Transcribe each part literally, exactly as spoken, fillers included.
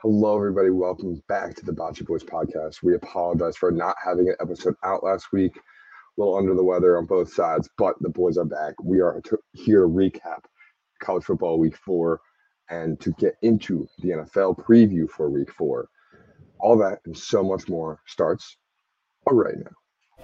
Hello, everybody. Welcome back to the Bocce Boys podcast. We apologize for not having an episode out last week. A little under the weather on both sides, but the boys are back. We are to, here to recap college football week four and to get into the N F L preview for week four. All that and so much more starts right now.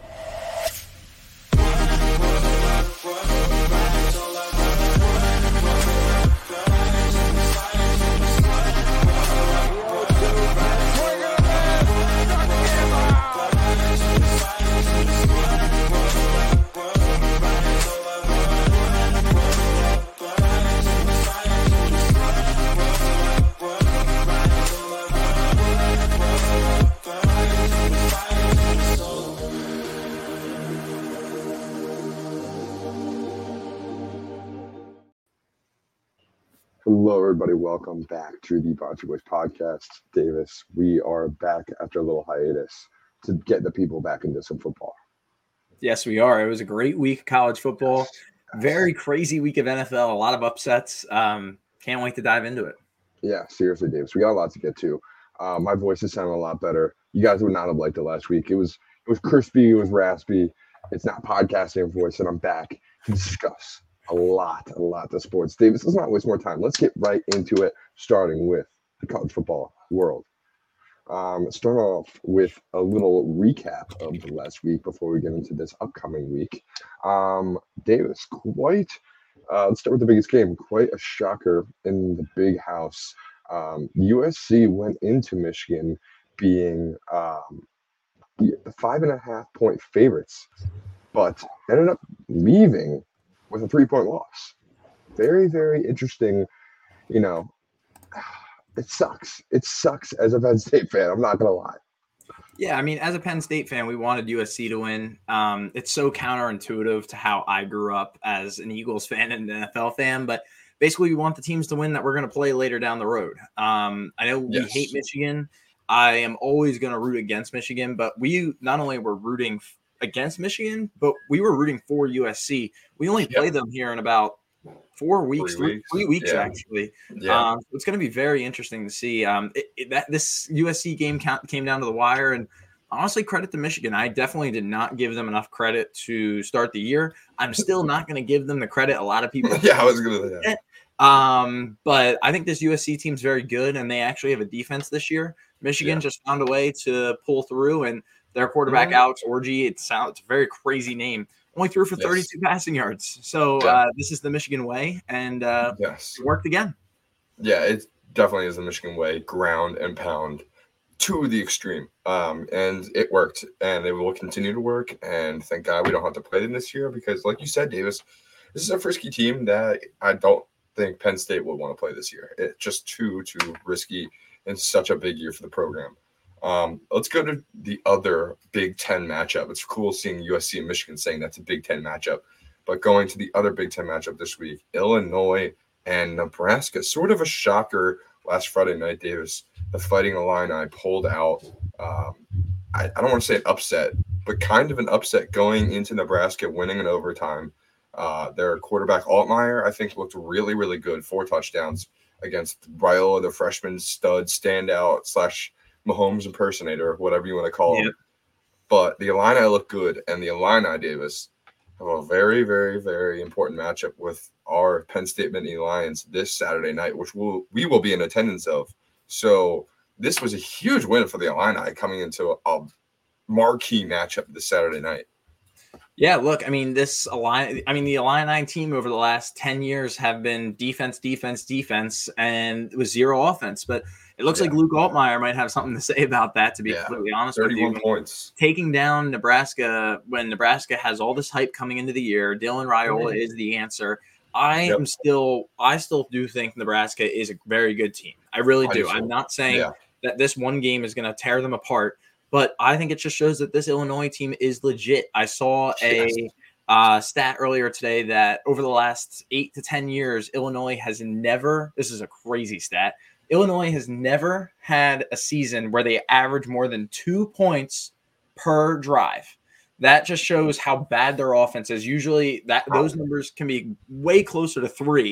Hello, everybody. Welcome back to the Bocce Boys podcast. Davis, we are back after a little hiatus to get the people back into some football. Yes, we are. It was a great week of college football. Very crazy week of N F L. A lot of upsets. Um, can't wait to dive into it. Yeah, seriously, Davis. We got a lot to get to. Uh, my voice is sounding a lot better. You guys would not have liked it last week. It was it was crispy. It was raspy. It's not podcasting voice, and I'm back to discuss a lot, a lot of sports. Davis, let's not waste more time. Let's get right into it, starting with the college football world. Um, start off with a little recap of the last week before we get into this upcoming week. Um, Davis, quite, uh, let's start with the biggest game. Quite a shocker in the big house. Um, U S C went into Michigan being um, the five and a half point favorites, but ended up leaving with a three-point loss. Very, very interesting. You know, it sucks. It sucks as a Penn State fan. I'm not going to lie. Yeah, I mean, as a Penn State fan, we wanted U S C to win. Um, it's so counterintuitive to how I grew up as an Eagles fan and an N F L fan, but basically we want the teams to win that we're going to play later down the road. Um, I know we Yes. hate Michigan. I am always going to root against Michigan, but we not only were rooting – against Michigan, but we were rooting for U S C. We only play yep. them here in about four weeks, three, weeks. three weeks yeah. actually. Yeah. Um, so it's going to be very interesting to see. Um, it, it, that this U S C game count, came down to the wire, and honestly, credit to Michigan. I definitely did not give them enough credit to start the year. I'm still not going to give them the credit a lot of people. yeah, I was going to say that. Um, but I think this U S C team's very good, and they actually have a defense this year. Michigan yeah. just found a way to pull through, and their quarterback, mm-hmm. Alex Orji, it sounds, it's a very crazy name, only threw for yes. thirty-two passing yards. So yeah. uh, this is the Michigan way, and uh, yes. it worked again. Yeah, it definitely is the Michigan way, ground and pound to the extreme. Um, and it worked, and it will continue to work. And thank God we don't have to play them this year because, like you said, Davis, this is a frisky team that I don't think Penn State would want to play this year. It's just too, too risky and such a big year for the program. Um, let's go to the other Big Ten matchup. It's cool seeing U S C and Michigan saying that's a Big Ten matchup. But going to the other Big Ten matchup this week, Illinois and Nebraska. Sort of a shocker last Friday night, Davis. The Fighting Illini pulled out, um, I, I don't want to say an upset, but kind of an upset going into Nebraska, winning in overtime. Uh, their quarterback, Altmaier, I think looked really, really good. Four touchdowns against Raiola, the freshman stud, standout slash Mahomes impersonator, whatever you want to call him. Yep. But the Illini look good, and the Illini, Davis, have a very, very, very important matchup with our Penn State Nittany Lions this Saturday night, which we'll, we will be in attendance of. So this was a huge win for the Illini coming into a, a marquee matchup this Saturday night. Yeah, look, I mean, this Illini, I mean, the Illini team over the last ten years have been defense, defense, defense, and it was zero offense. But it looks yeah. like Luke Altmaier might have something to say about that, to be yeah. completely honest with you. thirty-one points. Taking down Nebraska when Nebraska has all this hype coming into the year, Dylan Raiola mm-hmm. is the answer. I yep. am still, I still do think Nebraska is a very good team. I really do. I I'm not saying yeah. that this one game is going to tear them apart. But I think it just shows that this Illinois team is legit. I saw a yes. uh, stat earlier today that over the last eight to ten years, Illinois has never – this is a crazy stat. Illinois has never had a season where they average more than two points per drive. That just shows how bad their offense is. Usually that those numbers can be way closer to three.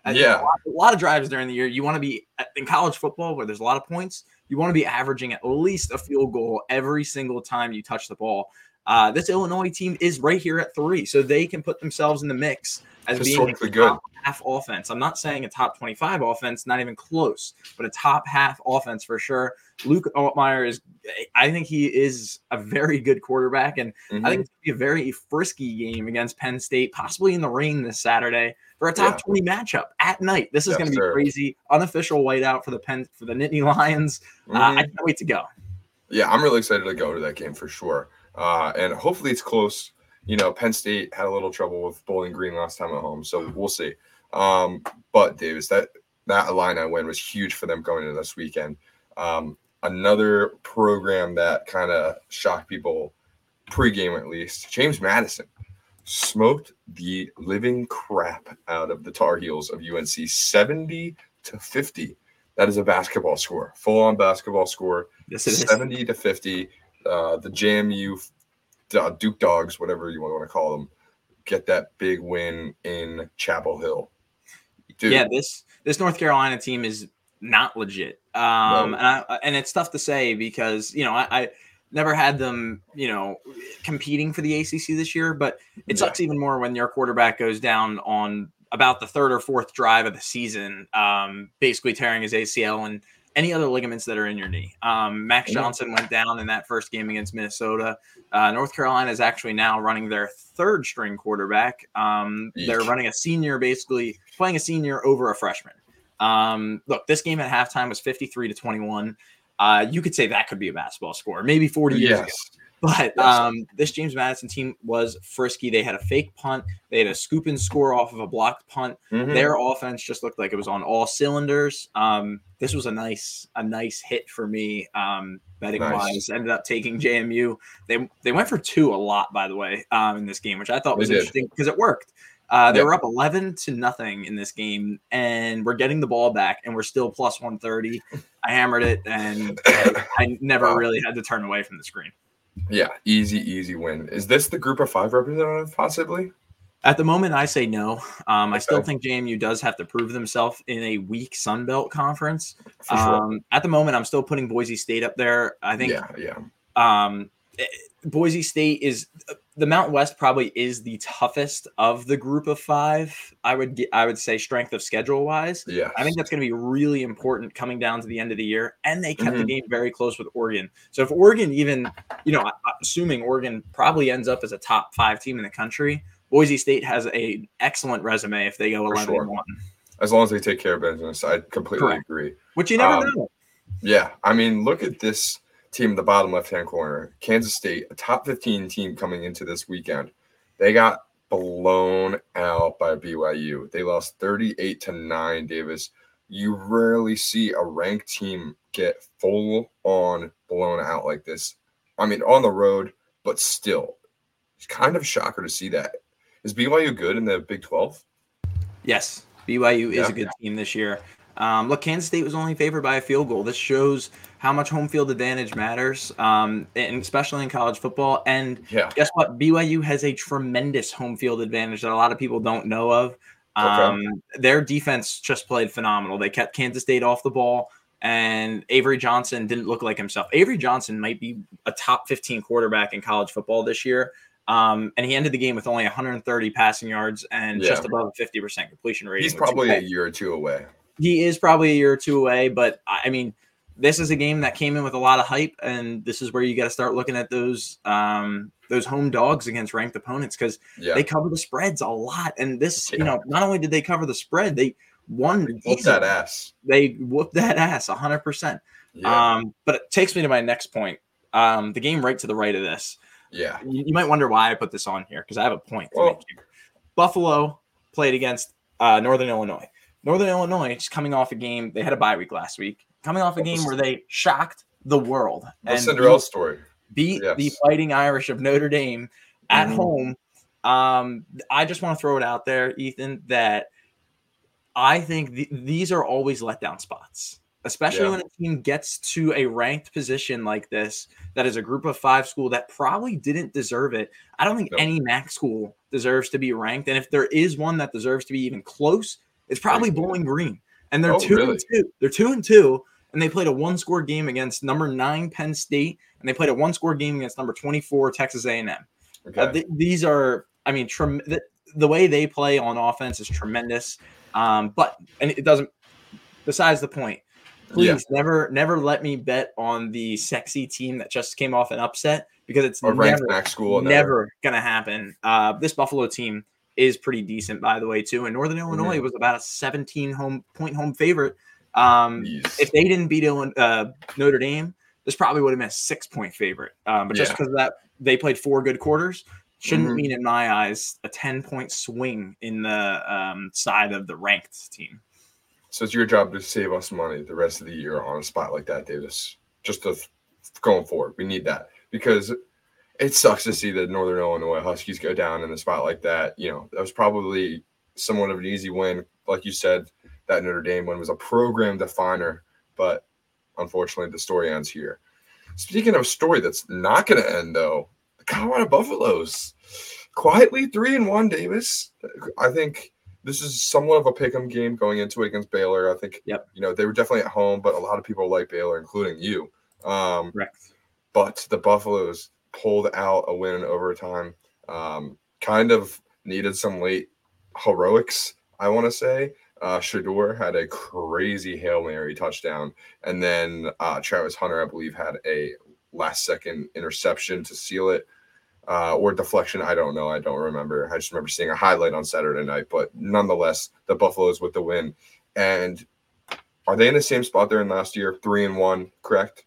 Yeah. A lot, a lot of drives during the year. You want to be in college football where there's a lot of points. You want to be averaging at least a field goal every single time you touch the ball. Uh, this Illinois team is right here at three, so they can put themselves in the mix as being a top half offense. I'm not saying a top twenty-five offense, not even close, but a top half offense for sure. Luke Altmaier is, I think he is a very good quarterback, and mm-hmm. I think it's going to be a very frisky game against Penn State, possibly in the rain this Saturday for a top yeah. twenty matchup at night. This is yes, going to be sir. crazy. Unofficial whiteout for the Penn for the Nittany Lions. Mm-hmm. Uh, I can't wait to go. Yeah, I'm really excited to go to that game for sure. Uh, and hopefully it's close. You know, Penn State had a little trouble with Bowling Green last time at home, so we'll see. Um, but Davis, that that Illini win was huge for them going into this weekend. Um, another program that kind of shocked people pregame, at least. James Madison smoked the living crap out of the Tar Heels of U N C, seventy to fifty. That is a basketball score, full-on basketball score. Yes, it is. seventy to fifty. Uh, the J M U uh, Duke Dogs, whatever you want to call them, get that big win in Chapel Hill. Dude. Yeah, this this North Carolina team is not legit, um, no. and I, and it's tough to say because you know I, I never had them you know competing for the A C C this year, but it sucks yeah. even more when your quarterback goes down on about the third or fourth drive of the season, um, basically tearing his A C L and any other ligaments that are in your knee. Um, Max Johnson went down in that first game against Minnesota. Uh, North Carolina is actually now running their third string quarterback. Um, they're running a senior, basically playing a senior over a freshman. Um, look, this game at halftime was fifty-three to twenty-one. Uh, you could say that could be a basketball score, maybe forty years yes. ago. But um, this James Madison team was frisky. They had a fake punt. They had a scoop and score off of a blocked punt. Mm-hmm. Their offense just looked like it was on all cylinders. Um, this was a nice, a nice hit for me, um, betting nice. wise. Ended up taking J M U. They they went for two a lot, by the way, um, in this game, which I thought was interesting because it worked. Uh, they yep. were up eleven to nothing in this game, and we're getting the ball back, and we're still plus one thirty. I hammered it, and I, I never wow. really had to turn away from the screen. Yeah, easy, easy win. Is this the group of five representative possibly? At the moment, I say no. Um, okay. I still think J M U does have to prove themselves in a weak Sun Belt conference. For sure. Um, at the moment, I'm still putting Boise State up there. I think yeah, yeah. Um, Boise State is the Mountain West probably is the toughest of the group of five. I would get, I would say strength of schedule wise. Yeah, I think that's going to be really important coming down to the end of the year. And they kept mm-hmm. the game very close with Oregon. So if Oregon even, you know, assuming Oregon probably ends up as a top five team in the country, Boise State has a excellent resume if they go eleven and one. As long as they take care of business, I completely Correct. agree. Which you never um, know. Yeah, I mean, look at this team in the bottom left-hand corner, Kansas State, a top fifteen team coming into this weekend. They got blown out by B Y U. They lost thirty-eight to nine, Davis. You rarely see a ranked team get full-on blown out like this. I mean, on the road, but still. It's kind of a shocker to see that. Is B Y U good in the Big twelve? Yes, B Y U is yeah. a good team this year. Um, look, Kansas State was only favored by a field goal. This shows how much home field advantage matters, um, and especially in college football. And yeah. guess what? B Y U has a tremendous home field advantage that a lot of people don't know of. Um, okay. Their defense just played phenomenal. They kept Kansas State off the ball, and Avery Johnson didn't look like himself. Avery Johnson might be a top fifteen quarterback in college football this year. Um, and he ended the game with only one hundred thirty passing yards and yeah. just above a fifty percent completion rating. He's probably a year or two away. He is probably a year or two away, but I mean, this is a game that came in with a lot of hype, and this is where you got to start looking at those um, those home dogs against ranked opponents because yeah. they cover the spreads a lot. And this, yeah. you know, not only did they cover the spread, they won. They whooped that ass. They whooped that ass one hundred percent. Yeah. Um, but it takes me to my next point. Um, the game right to the right of this. Yeah. You, you might wonder why I put this on here because I have a point to well, make here. Buffalo played against uh, Northern Illinois. Northern Illinois is coming off a game. They had a bye week last week. Coming off a game where they shocked the world. The and Cinderella beat, story. Beat yes. the Fighting Irish of Notre Dame at mm-hmm. home. Um, I just want to throw it out there, Ethan, that I think th- these are always letdown spots, especially yeah. when a team gets to a ranked position like this, that is a group of five school that probably didn't deserve it. I don't think no. any M A C school deserves to be ranked. And if there is one that deserves to be even close, It's probably Bowling Green, and they're Oh, two really? and two. They're two and two, and they played a one-score game against number nine Penn State, and they played a one-score game against number twenty-four Texas A and M. Okay. Uh, th- these are, I mean, trem- the, the way they play on offense is tremendous. Um, but and it doesn't. Besides the point, please Yeah. never, never let me bet on the sexy team that just came off an upset because it's Or ranked never, MAC school. never, Never. gonna happen. Uh, this Buffalo team is pretty decent, by the way, too. And Northern Illinois Mm-hmm. was about a seventeen home point home favorite. Um, Jeez. if they didn't beat Illinois, uh, Notre Dame, this probably would have been a six point favorite. Um, but just Yeah. because of that, they played four good quarters. Shouldn't Mhm. mean, in my eyes, a ten point swing in the um, side of the ranked team. So it's your job to save us money the rest of the year on a spot like that, Davis. Just to going forward, we need that because it sucks to see the Northern Illinois Huskies go down in a spot like that. You know, that was probably somewhat of an easy win. Like you said, that Notre Dame one was a program definer, but unfortunately the story ends here. Speaking of a story that's not going to end, though, the Colorado Buffaloes quietly three and one, Davis. I think this is somewhat of a pick'em game going into it against Baylor. I think, Yep. you know, they were definitely at home, but a lot of people like Baylor, including you. Um, Correct. but the Buffaloes pulled out a win in overtime. Um, kind of needed some late heroics, I want to say. Uh, Shador had a crazy Hail Mary touchdown. And then uh, Travis Hunter, I believe, had a last-second interception to seal it. Uh, or deflection, I don't know. I don't remember. I just remember seeing a highlight on Saturday night. But nonetheless, the Buffaloes with the win. And are they in the same spot they're in last year? Three and one, correct?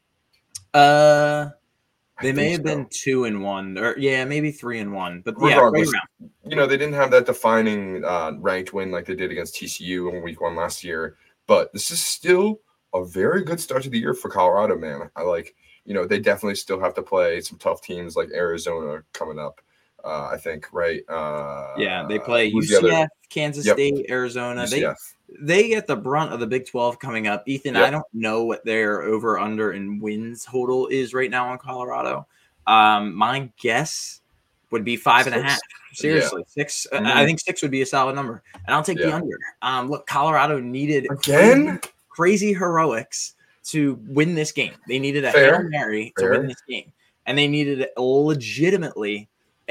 Uh, they I may think have so. been two and one, or yeah, maybe three and one. But yeah, right Regardless, around. you know, they didn't have that defining uh, ranked win like they did against T C U in week one last year. But this is still a very good start to the year for Colorado, man. I like, you know, they definitely still have to play some tough teams like Arizona coming up, uh, I think, right? Uh, Yeah, they play who's U the C other- F, Kansas Yep. State, Arizona. U C F. They they get the brunt of the Big twelve coming up. Ethan, Yep. I don't know what their over under and wins total is right now in Colorado. Um, my guess would be five and a Six. half. Seriously, six. I- Mhm. I think six would be a solid number, and I'll take the Yeah. under. Um, look, Colorado needed Again? crazy, crazy heroics to win this game. They needed a Fair. Hail Mary to Fair. win this game, and they needed legitimately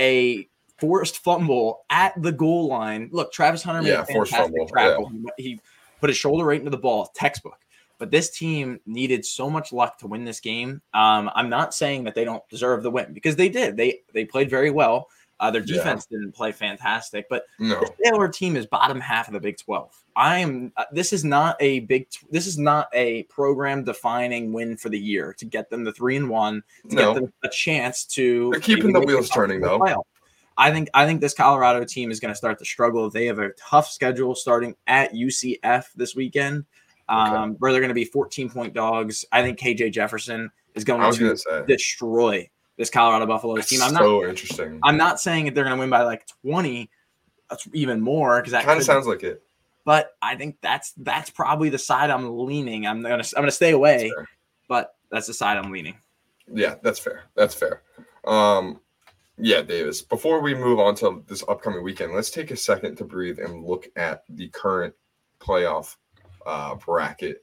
a forced fumble at the goal line. Look, Travis Hunter made Yeah, a forced fantastic fumble, tackle. He, he put his shoulder right into the ball, textbook. But this team needed so much luck to win this game. Um, I'm not saying that they don't deserve the win because they did. They they played very well. Uh, their Yeah. defense didn't play fantastic, but No. this Baylor team is bottom half of the Big twelve. I am. Uh, this is not a big. This is not a program defining win for the year to get them to three and one to No. get them a chance to. They're keeping maybe the make wheels it up turning, to the though. playoff. I think. I think this Colorado team is going to start to struggle. They have a tough schedule starting at U C F this weekend, um, Okay. where they're going to be fourteen point dogs. I think K J Jefferson is going I was to going to say. destroy this Colorado Buffaloes That's team. I'm not. so interesting. I'm not saying that they're going to win by like twenty, that's even more because that Kind of could- sounds like it. But I think that's that's probably the side I'm leaning. I'm gonna I'm gonna stay away, That's fair. but that's the side I'm leaning. Yeah, that's fair. That's fair. Um, yeah, Davis. Before we move on to this upcoming weekend, let's take a second to breathe and look at the current playoff uh, bracket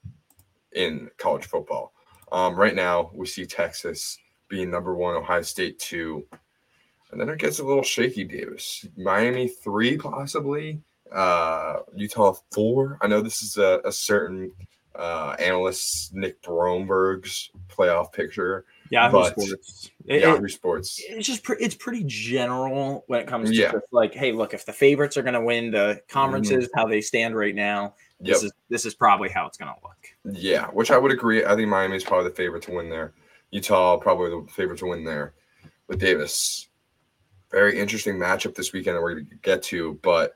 in college football. Um, right now, we see Texas being number one, Ohio State two, and then it gets a little shaky. Davis, Miami three, possibly. Uh, Utah four. I know this is a, a certain uh, analyst, Nick Bromberg's playoff picture. Yahoo But- Sports. It- Yahoo it- Sports. it's just pre- it's pretty general when it comes to Yeah. just like, hey, look, if the favorites are going to win the conferences, how they stand right now, Yep. this is this is probably how it's going to look. Yeah, which I would agree. I think Miami is probably the favorite to win there. Utah probably the favorite to win there. But Davis, very interesting matchup this weekend that we're going to get to. But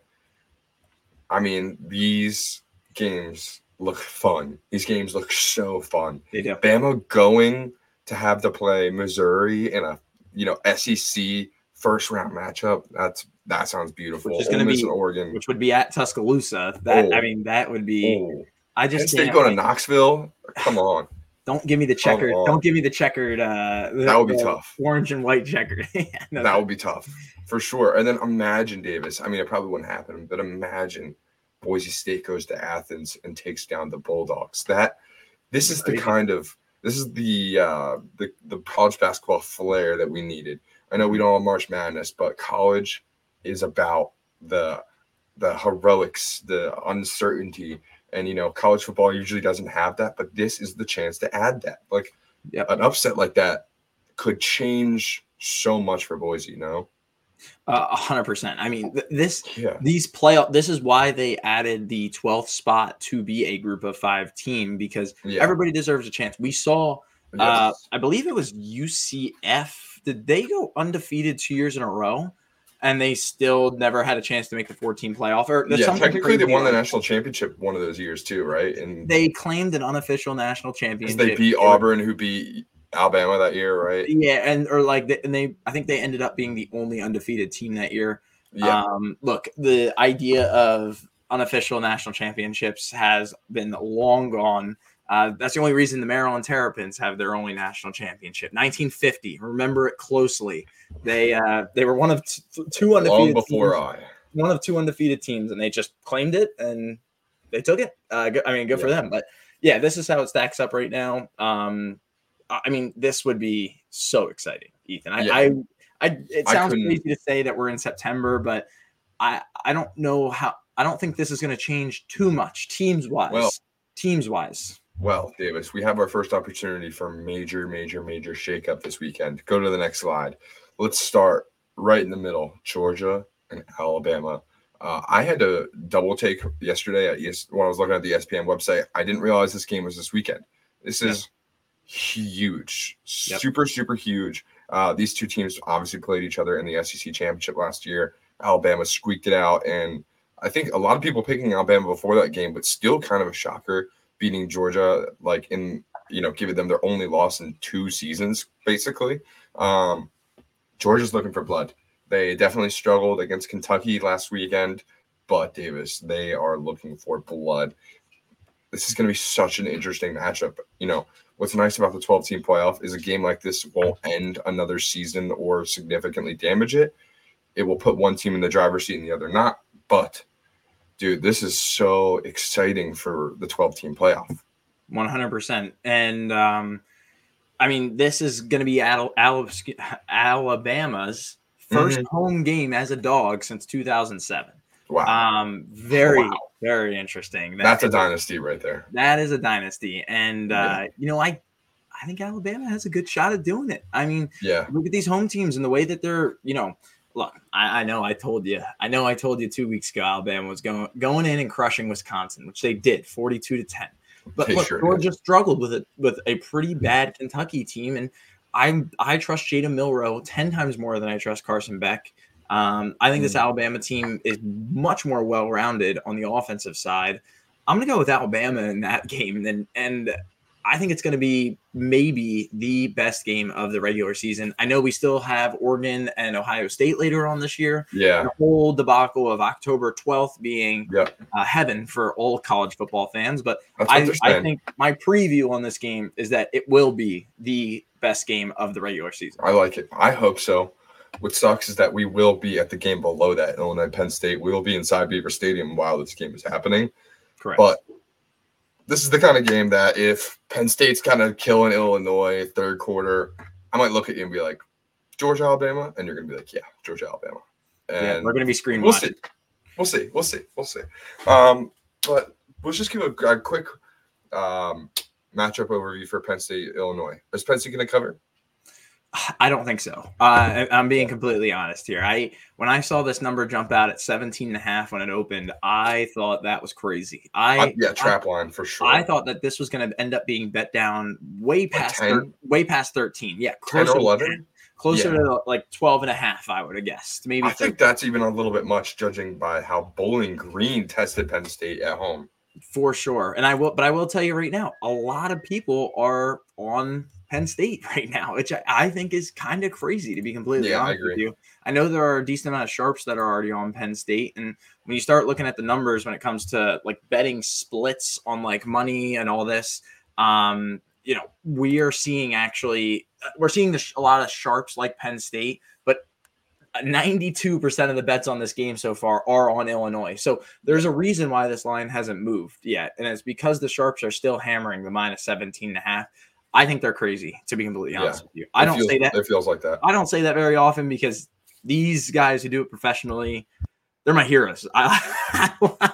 I mean, these games look fun. These games look so fun. They do. Bama going to have to play Missouri in a you know S E C first round matchup. That's that sounds beautiful. Which is Ole gonna Miss be- and Oregon. Which would be at Tuscaloosa. That Oh. I mean, that would be. Oh, I Penn just State can't. going to Knoxville. Come on. Don't give me the Come checkered. on. Don't give me the checkered. Uh, the- That would be the tough. Orange and white checkered. Yeah, no, That would be tough for sure. And then imagine Davis. I mean, it probably wouldn't happen, but imagine Boise State goes to Athens and takes down the Bulldogs. That this is the kind of this is the uh, the the college basketball flair that we needed. I know we don't have March Madness, but college is about the the heroics, the uncertainty, and you know, college football usually doesn't have that, but this is the chance to add that. Like yep. an upset like that could change so much for Boise, you know. A hundred percent. I mean, th- this, yeah. these playoff, this is why they added the twelfth spot to be a group of five team, because yeah. everybody deserves a chance. We saw, yes. uh, I believe it was U C F. Did they go undefeated two years in a row and they still never had a chance to make the fourteen playoff? Or yeah, technically they won the national championship one of those years too, right? And they claimed an unofficial national championship. They beat Auburn, who beat Alabama that year, right? Yeah, and or like, they, and they, I think they ended up being the only undefeated team that year. Yeah. Um, look, the idea of unofficial national championships has been long gone. Uh, that's the only reason the Maryland Terrapins have their only national championship. nineteen fifty. Remember it closely. They uh, they were one of t- two undefeated. Long before teams, I. One of two undefeated teams, and they just claimed it and they took it. Uh, I mean, good yeah. for them. But yeah, this is how it stacks up right now. Um, I mean, this would be so exciting, Ethan. I, yeah. I, I, it sounds I crazy to say that we're in September, but I, I don't know how. I don't think this is going to change too much, teams wise. Well, teams wise. Well, Davis, we have our first opportunity for major, major, major shakeup this weekend. Go to the next slide. Let's start right in the middle: Georgia and Alabama. Uh, I had to double take yesterday at E S, when I was looking at the E S P N website. I didn't realize this game was this weekend. This is. Yeah. Huge, yep. super, super huge. Uh, these two teams obviously played each other in the S E C championship last year. Alabama squeaked it out, and I think a lot of people picking Alabama before that game, but still kind of a shocker beating Georgia, like in, you know, giving them their only loss in two seasons, basically. Um, Georgia's looking for blood. They definitely struggled against Kentucky last weekend, but Davis, they are looking for blood. This is going to be such an interesting matchup. You know, what's nice about the twelve-team playoff is a game like this won't end another season or significantly damage it. It will put one team in the driver's seat and the other not. But, dude, this is so exciting for the twelve-team playoff. one hundred percent. And, um, I mean, this is going to be Al- Al- Alabama's first mm-hmm. home game as a dog since two thousand seven. Wow. Um, very, wow. very interesting. That That's a dynasty right there. That is a dynasty. And, uh, yeah. you know, I, I think Alabama has a good shot at doing it. I mean, yeah. look at these home teams and the way that they're, you know, look, I, I know I told you, I know I told you two weeks ago, Alabama was going, going in and crushing Wisconsin, which they did forty-two to ten. But they look, sure Georgia struggled with it, with a pretty bad Kentucky team. And I'm, I trust Jada Milroe ten times more than I trust Carson Beck. Um, I think this Alabama team is much more well-rounded on the offensive side. I'm going to go with Alabama in that game. And, and I think it's going to be maybe the best game of the regular season. I know we still have Oregon and Ohio State later on this year. Yeah. The whole debacle of October twelfth being yep. uh, heaven for all college football fans. But I, I think my preview on this game is that it will be the best game of the regular season. I like it. I hope so. What sucks is that we will be at the game below that, Illinois Penn State. We will be inside Beaver Stadium while this game is happening. Correct. But this is the kind of game that if Penn State's kind of killing Illinois third quarter, I might look at you and be like, Georgia, Alabama, and you're going to be like, yeah, Georgia, Alabama. And yeah, we're going to be screen We'll watching. see. We'll see. We'll see. We'll see. Um, but let's just give a, a quick um, matchup overview for Penn State, Illinois. Is Penn State going to cover? I don't think so. Uh, I'm being completely honest here. I when I saw this number jump out at seventeen and a half when it opened, I thought that was crazy. I uh, yeah, trap I, line for sure. I thought that this was going to end up being bet down way past like thir- way past thirteen. Yeah, closer ten or eleven. To closer yeah. to like twelve and a half, I would have guessed. Maybe I thirteen. Think that's even a little bit much, judging by how Bowling Green tested Penn State at home. For sure. And I will, but I will tell you right now, a lot of people are on Penn State right now, which I, I think is kind of crazy, to be completely yeah, honest with you. I know there are a decent amount of sharps that are already on Penn State. And when you start looking at the numbers when it comes to like betting splits on like money and all this, um, you know, we are seeing actually, we're seeing the, a lot of sharps like Penn State, but ninety-two percent of the bets on this game so far are on Illinois. So there's a reason why this line hasn't moved yet. And it's because the Sharps are still hammering the minus seventeen and a half. I think they're crazy, to be completely honest yeah. with you. I it don't feels, say that. It feels like that. I don't say that very often because these guys who do it professionally, they're my heroes. I,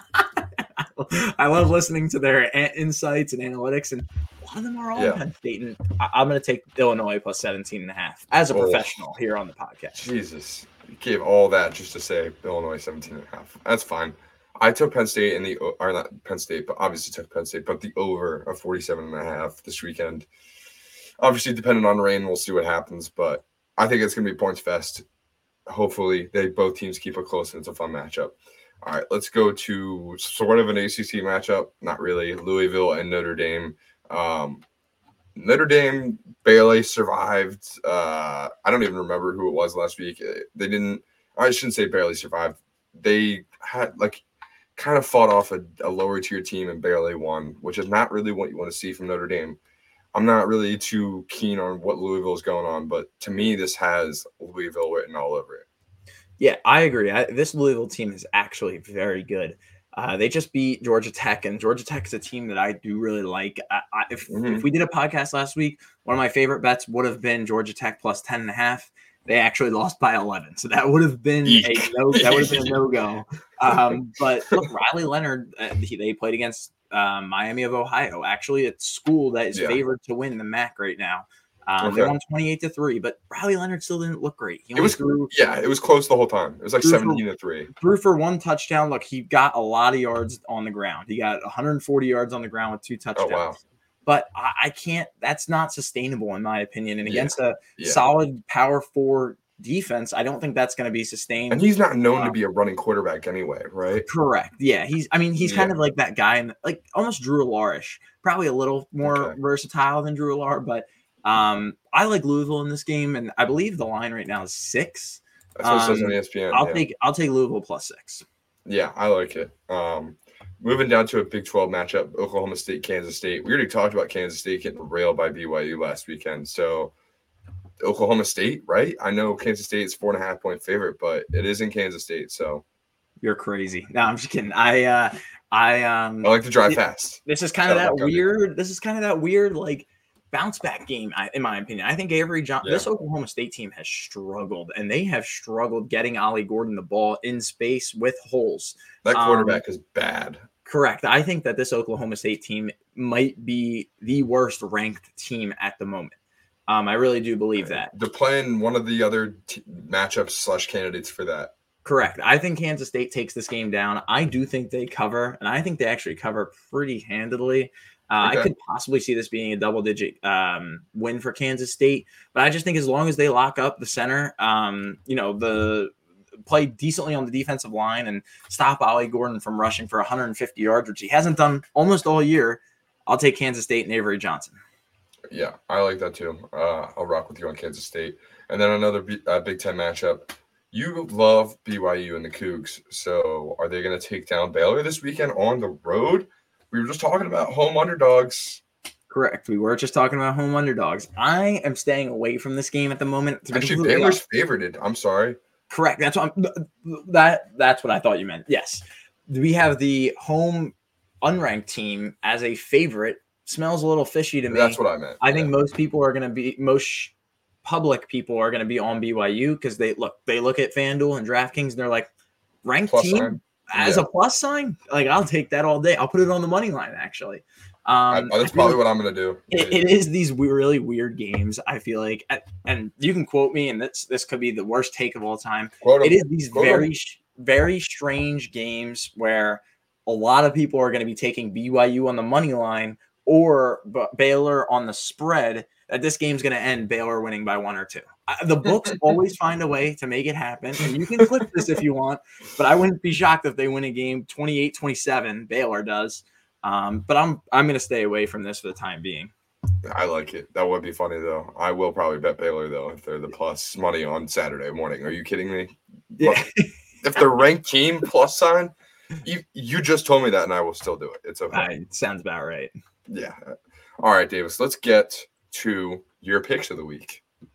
I love listening to their insights and analytics, and a lot of them are all yeah. Penn State. And I'm going to take Illinois plus seventeen and a half as a oh, professional here on the podcast. Jesus. You gave all that just to say Illinois seventeen and a half. That's fine. I took Penn State in the, or not Penn State, but obviously took Penn State, but the over of forty-seven and a half this weekend. Obviously, depending on rain, we'll see what happens, but I think it's going to be points fest. Hopefully, they both teams keep it close and it's a fun matchup. All right, let's go to sort of an A C C matchup. Not really. Louisville and Notre Dame. Um, Notre Dame barely survived. Uh, I don't even remember who it was last week. They didn't – I shouldn't say barely survived. They had, like, kind of fought off a, a lower-tier team and barely won, which is not really what you want to see from Notre Dame. I'm not really too keen on what Louisville is going on, but to me, this has Louisville written all over it. Yeah, I agree. I, this Louisville team is actually very good. Uh, they just beat Georgia Tech, and Georgia Tech is a team that I do really like. I, I, if, mm-hmm. if we did a podcast last week, one of my favorite bets would have been Georgia Tech plus ten and a half. They actually lost by eleven, so that would have been a no. That would have been a no go. Um, but look, Riley Leonard, uh, he, they played against um, Miami of Ohio. Actually, a school that is yeah. favored to win the M A C right now. Um, okay. They won twenty-eight to three, but Riley Leonard still didn't look great. He it was threw, yeah, it was close the whole time. It was like seventeen to three. Threw for one touchdown. Look, he got a lot of yards on the ground. He got one hundred forty yards on the ground with two touchdowns. Oh, wow. But I, I can't. That's not sustainable in my opinion. And against yeah. a yeah. solid power four defense, I don't think that's going to be sustained. And he's not known uh, to be a running quarterback anyway, right? Correct. Yeah, he's. I mean, he's yeah. kind of like that guy, in, like almost Drew Allarish. Probably a little more okay. versatile than Drew Allar, but. Um, I like Louisville in this game, and I believe the line right now is six. That's what um, it says on E S P N. I'll yeah. take I'll take Louisville plus six. Yeah, I like it. Um, moving down to a Big twelve matchup, Oklahoma State, Kansas State. We already talked about Kansas State getting railed by B Y U last weekend. So Oklahoma State, right? I know Kansas State is four and a half point favorite, but it is in Kansas State. So you're crazy. No, I'm just kidding. I uh, I um I like to drive fast. This is kind of that weird. This is kind of that weird like. bounce back game, in my opinion. I think Avery Johnson, yeah. this Oklahoma State team has struggled, and they have struggled getting Ollie Gordon the ball in space with holes. That quarterback um, is bad. Correct. I think that this Oklahoma State team might be the worst ranked team at the moment. Um, I really do believe that. They're playing one of the other t- matchups slash candidates for that. Correct. I think Kansas State takes this game down. I do think they cover, and I think they actually cover pretty handily. Uh, okay. I could possibly see this being a double-digit um, win for Kansas State, but I just think as long as they lock up the center, um, you know, the play decently on the defensive line and stop Ollie Gordon from rushing for one hundred fifty yards, which he hasn't done almost all year, I'll take Kansas State and Avery Johnson. Yeah, I like that too. Uh, I'll rock with you on Kansas State. And then another B- uh, Big Ten matchup. You love B Y U and the Cougs, so are they going to take down Baylor this weekend on the road? We were just talking about home underdogs. Correct. We were just talking about home underdogs. I am staying away from this game at the moment. Actually, Baylor's favorited. I'm sorry. Correct. That's what I'm, that. That's what I thought you meant. Yes, we have the home unranked team as a favorite. Smells a little fishy to me. That's what I meant. I think yeah. most people are going to be most public people are going to be on B Y U because they look they look at FanDuel and DraftKings and they're like ranked plus team. Sign. As yeah. a plus sign, like I'll take that all day. I'll put it on the money line. Actually, um, I, that's probably what I'm going to do. It, it is these really weird games. I feel like, and you can quote me, and this this could be the worst take of all time. Quote it is these quote very them. very strange games where a lot of people are going to be taking B Y U on the money line or Baylor on the spread. That this game's going to end Baylor winning by one or two. Uh, the books always find a way to make it happen, and you can flip this if you want, but I wouldn't be shocked if they win a game twenty-eight twenty-seven. Baylor does, um, but I'm I'm going to stay away from this for the time being. I like it. That would be funny, though. I will probably bet Baylor, though, if they're the plus money on Saturday morning. Are you kidding me? Yeah. If they're ranked team plus sign, you you just told me that, and I will still do it. It's okay. Uh, sounds about right. Yeah. All right, Davis, let's get to your picks of the week.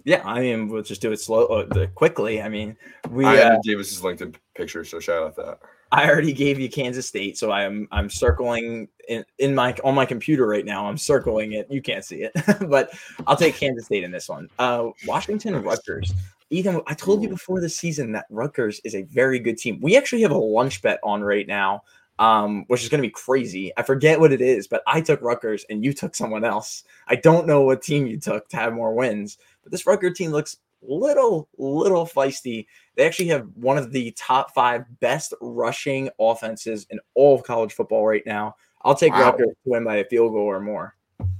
Yeah, I mean, we'll just do it slow, uh, quickly. I mean, we. I Uh, have Davis's LinkedIn picture, so shout out that. I already gave you Kansas State, so I'm I'm circling in, in my on my computer right now. I'm circling it. You can't see it, but I'll take Kansas State in this one. Uh, Washington Nice. Rutgers. Ethan, I told you before the season that Rutgers is a very good team. We actually have a lunch bet on right now, um, which is going to be crazy. I forget what it is, but I took Rutgers and you took someone else. I don't know what team you took to have more wins, but this Rutgers team looks little, little feisty. They actually have one of the top five best rushing offenses in all of college football right now. I'll take Wow. Rutgers to win by a field goal or more.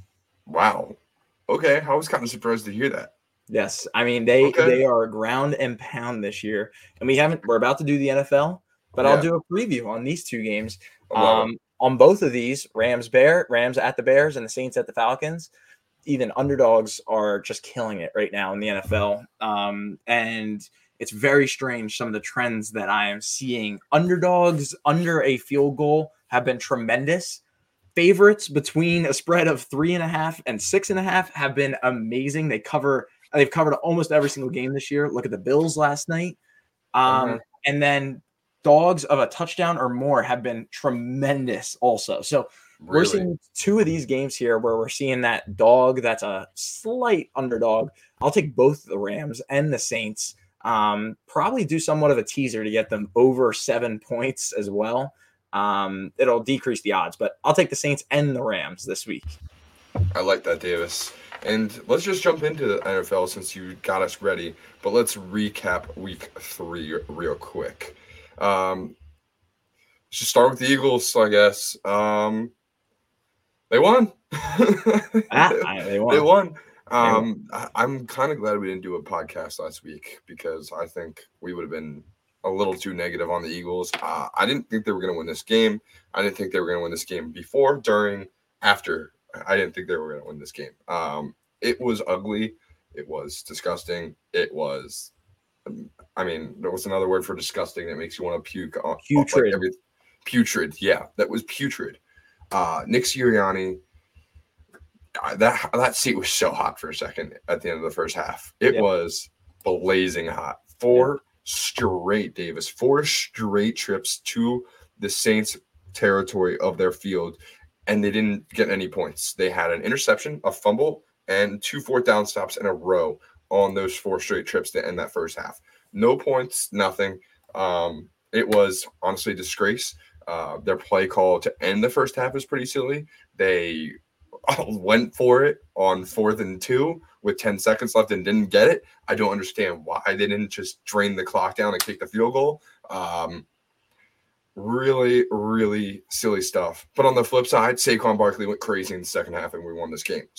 Wow. Okay, I was kind of surprised to hear that. Yes, I mean they Okay. they are ground and pound this year, and we haven't. We're about to do the N F L, but Yeah. I'll do a preview on these two games. I love Um, on both of these, Rams Bear Rams at the Bears and the Saints at the Falcons. Even underdogs are just killing it right now in the N F L, um, and it's very strange some of the trends that I am seeing. Underdogs under a field goal have been tremendous. Favorites between a spread of three and a half and six and a half have been amazing. They cover. They've covered almost every single game this year. Look at the Bills last night. Um, Mhm. And then dogs of a touchdown or more have been tremendous also. So we're Really? seeing two of these games here where we're seeing that dog that's a slight underdog. I'll take both the Rams and the Saints. Um, probably do somewhat of a teaser to get them over seven points as well. Um, it'll decrease the odds, but I'll take the Saints and the Rams this week. I like that, Davis. And let's just jump into the N F L since you got us ready. But let's recap week three real quick. Um, let's just start with the Eagles, I guess. Um, they won. Ah, I- they won. They won. Um, I, I'm kind of glad we didn't do a podcast last week because I think we would have been a little too negative on the Eagles. Uh, I didn't think they were going to win this game. I didn't think they were going to win this game before, during, after. I didn't think they were going to win this game. Um, it was ugly. It was disgusting. It was, I mean, there was another word for disgusting that makes you want to puke. On, Putrid. Like every, putrid. Yeah, that was putrid. Uh, Nick Sirianni, uh, that that seat was so hot for a second at the end of the first half. It Yeah. was blazing hot. Four straight, Davis, four straight trips to the Saints territory of their field, and they didn't get any points. They had an interception, a fumble, and two fourth down stops in a row on those four straight trips to end that first half. No points, nothing. Um, it was honestly a disgrace. Uh, their play call to end the first half was pretty silly. They went for it on fourth and two with ten seconds left and didn't get it. I don't understand why they didn't just drain the clock down and kick the field goal. Um, really, really silly stuff. But on the flip side, Saquon Barkley went crazy in the second half and we won this game.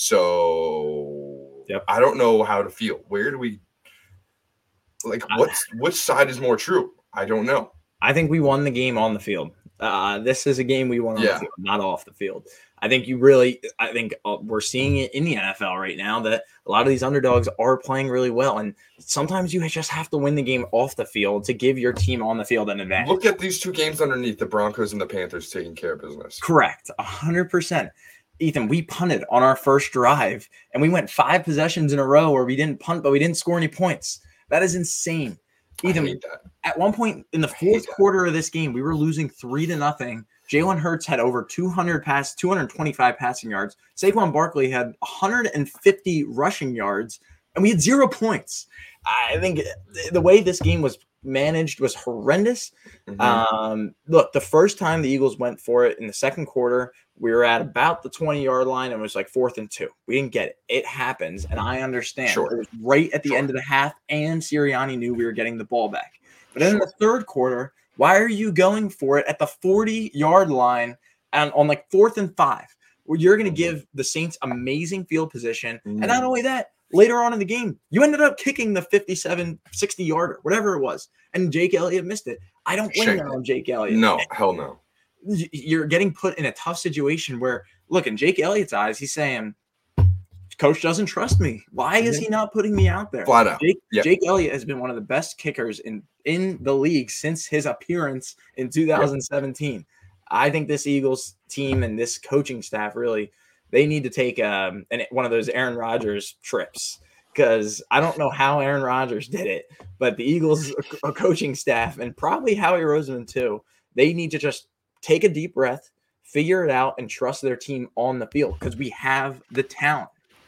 So Yep. I don't know how to feel. Where do we like what's which side is more true? I don't know. I think we won the game on the field. Uh, this is a game we won on Yeah. the field, not off the field. I think you really, I think uh, we're seeing it in the N F L right now that a lot of these underdogs are playing really well. And sometimes you just have to win the game off the field to give your team on the field an advantage. Look at these two games underneath, the Broncos and the Panthers taking care of business. Correct. A hundred percent. Ethan, we punted on our first drive and we went five possessions in a row where we didn't punt, but we didn't score any points. That is insane. Ethan, I hate that. at one point in the fourth quarter of this game, we were losing three to nothing. Jalen Hurts had over two hundred pass, two hundred twenty-five passing yards. Saquon Barkley had one hundred fifty rushing yards, and we had zero points. I think the way this game was managed was horrendous. Mhm. Um, look, the first time the Eagles went for it in the second quarter, we were at about the twenty-yard line and it was like fourth and two. We didn't get it. It happens, and I understand. Sure. It was right at the Sure. end of the half, and Sirianni knew we were getting the ball back. But then in Sure. the third quarter, why are you going for it at the forty-yard line and on like fourth and five, where you're going to give the Saints amazing field position? And not Mm. only that, later on in the game, you ended up kicking the fifty-seven, sixty-yarder, whatever it was, and Jake Elliott missed it. I don't blame Shanked that it. on Jake Elliott. No, hell no. Y- You're getting put in a tough situation where, look, in Jake Elliott's eyes, he's saying, Coach doesn't trust me. Why is he not putting me out there? Flat out. Jake, Yeah. Jake Elliott has been one of the best kickers in, in the league since his appearance in two thousand seventeen. I think this Eagles team and this coaching staff really, they need to take um, an, one of those Aaron Rodgers trips because I don't know how Aaron Rodgers did it, but the Eagles a coaching staff and probably Howie Roseman too, they need to just take a deep breath, figure it out, and trust their team on the field because we have the talent.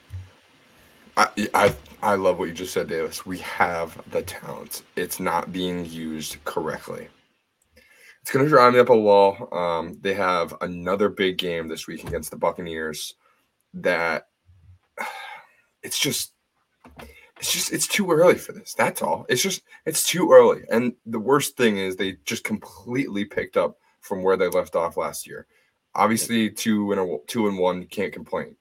I, I I love what you just said, Davis. We have the talent. It's not being used correctly. It's going to drive me up a wall. Um, they have another big game this week against the Buccaneers that it's just it's just it's too early for this. That's all. It's just it's too early. And the worst thing is they just completely picked up from where they left off last year. Obviously, two and a, two and one, you can't complain.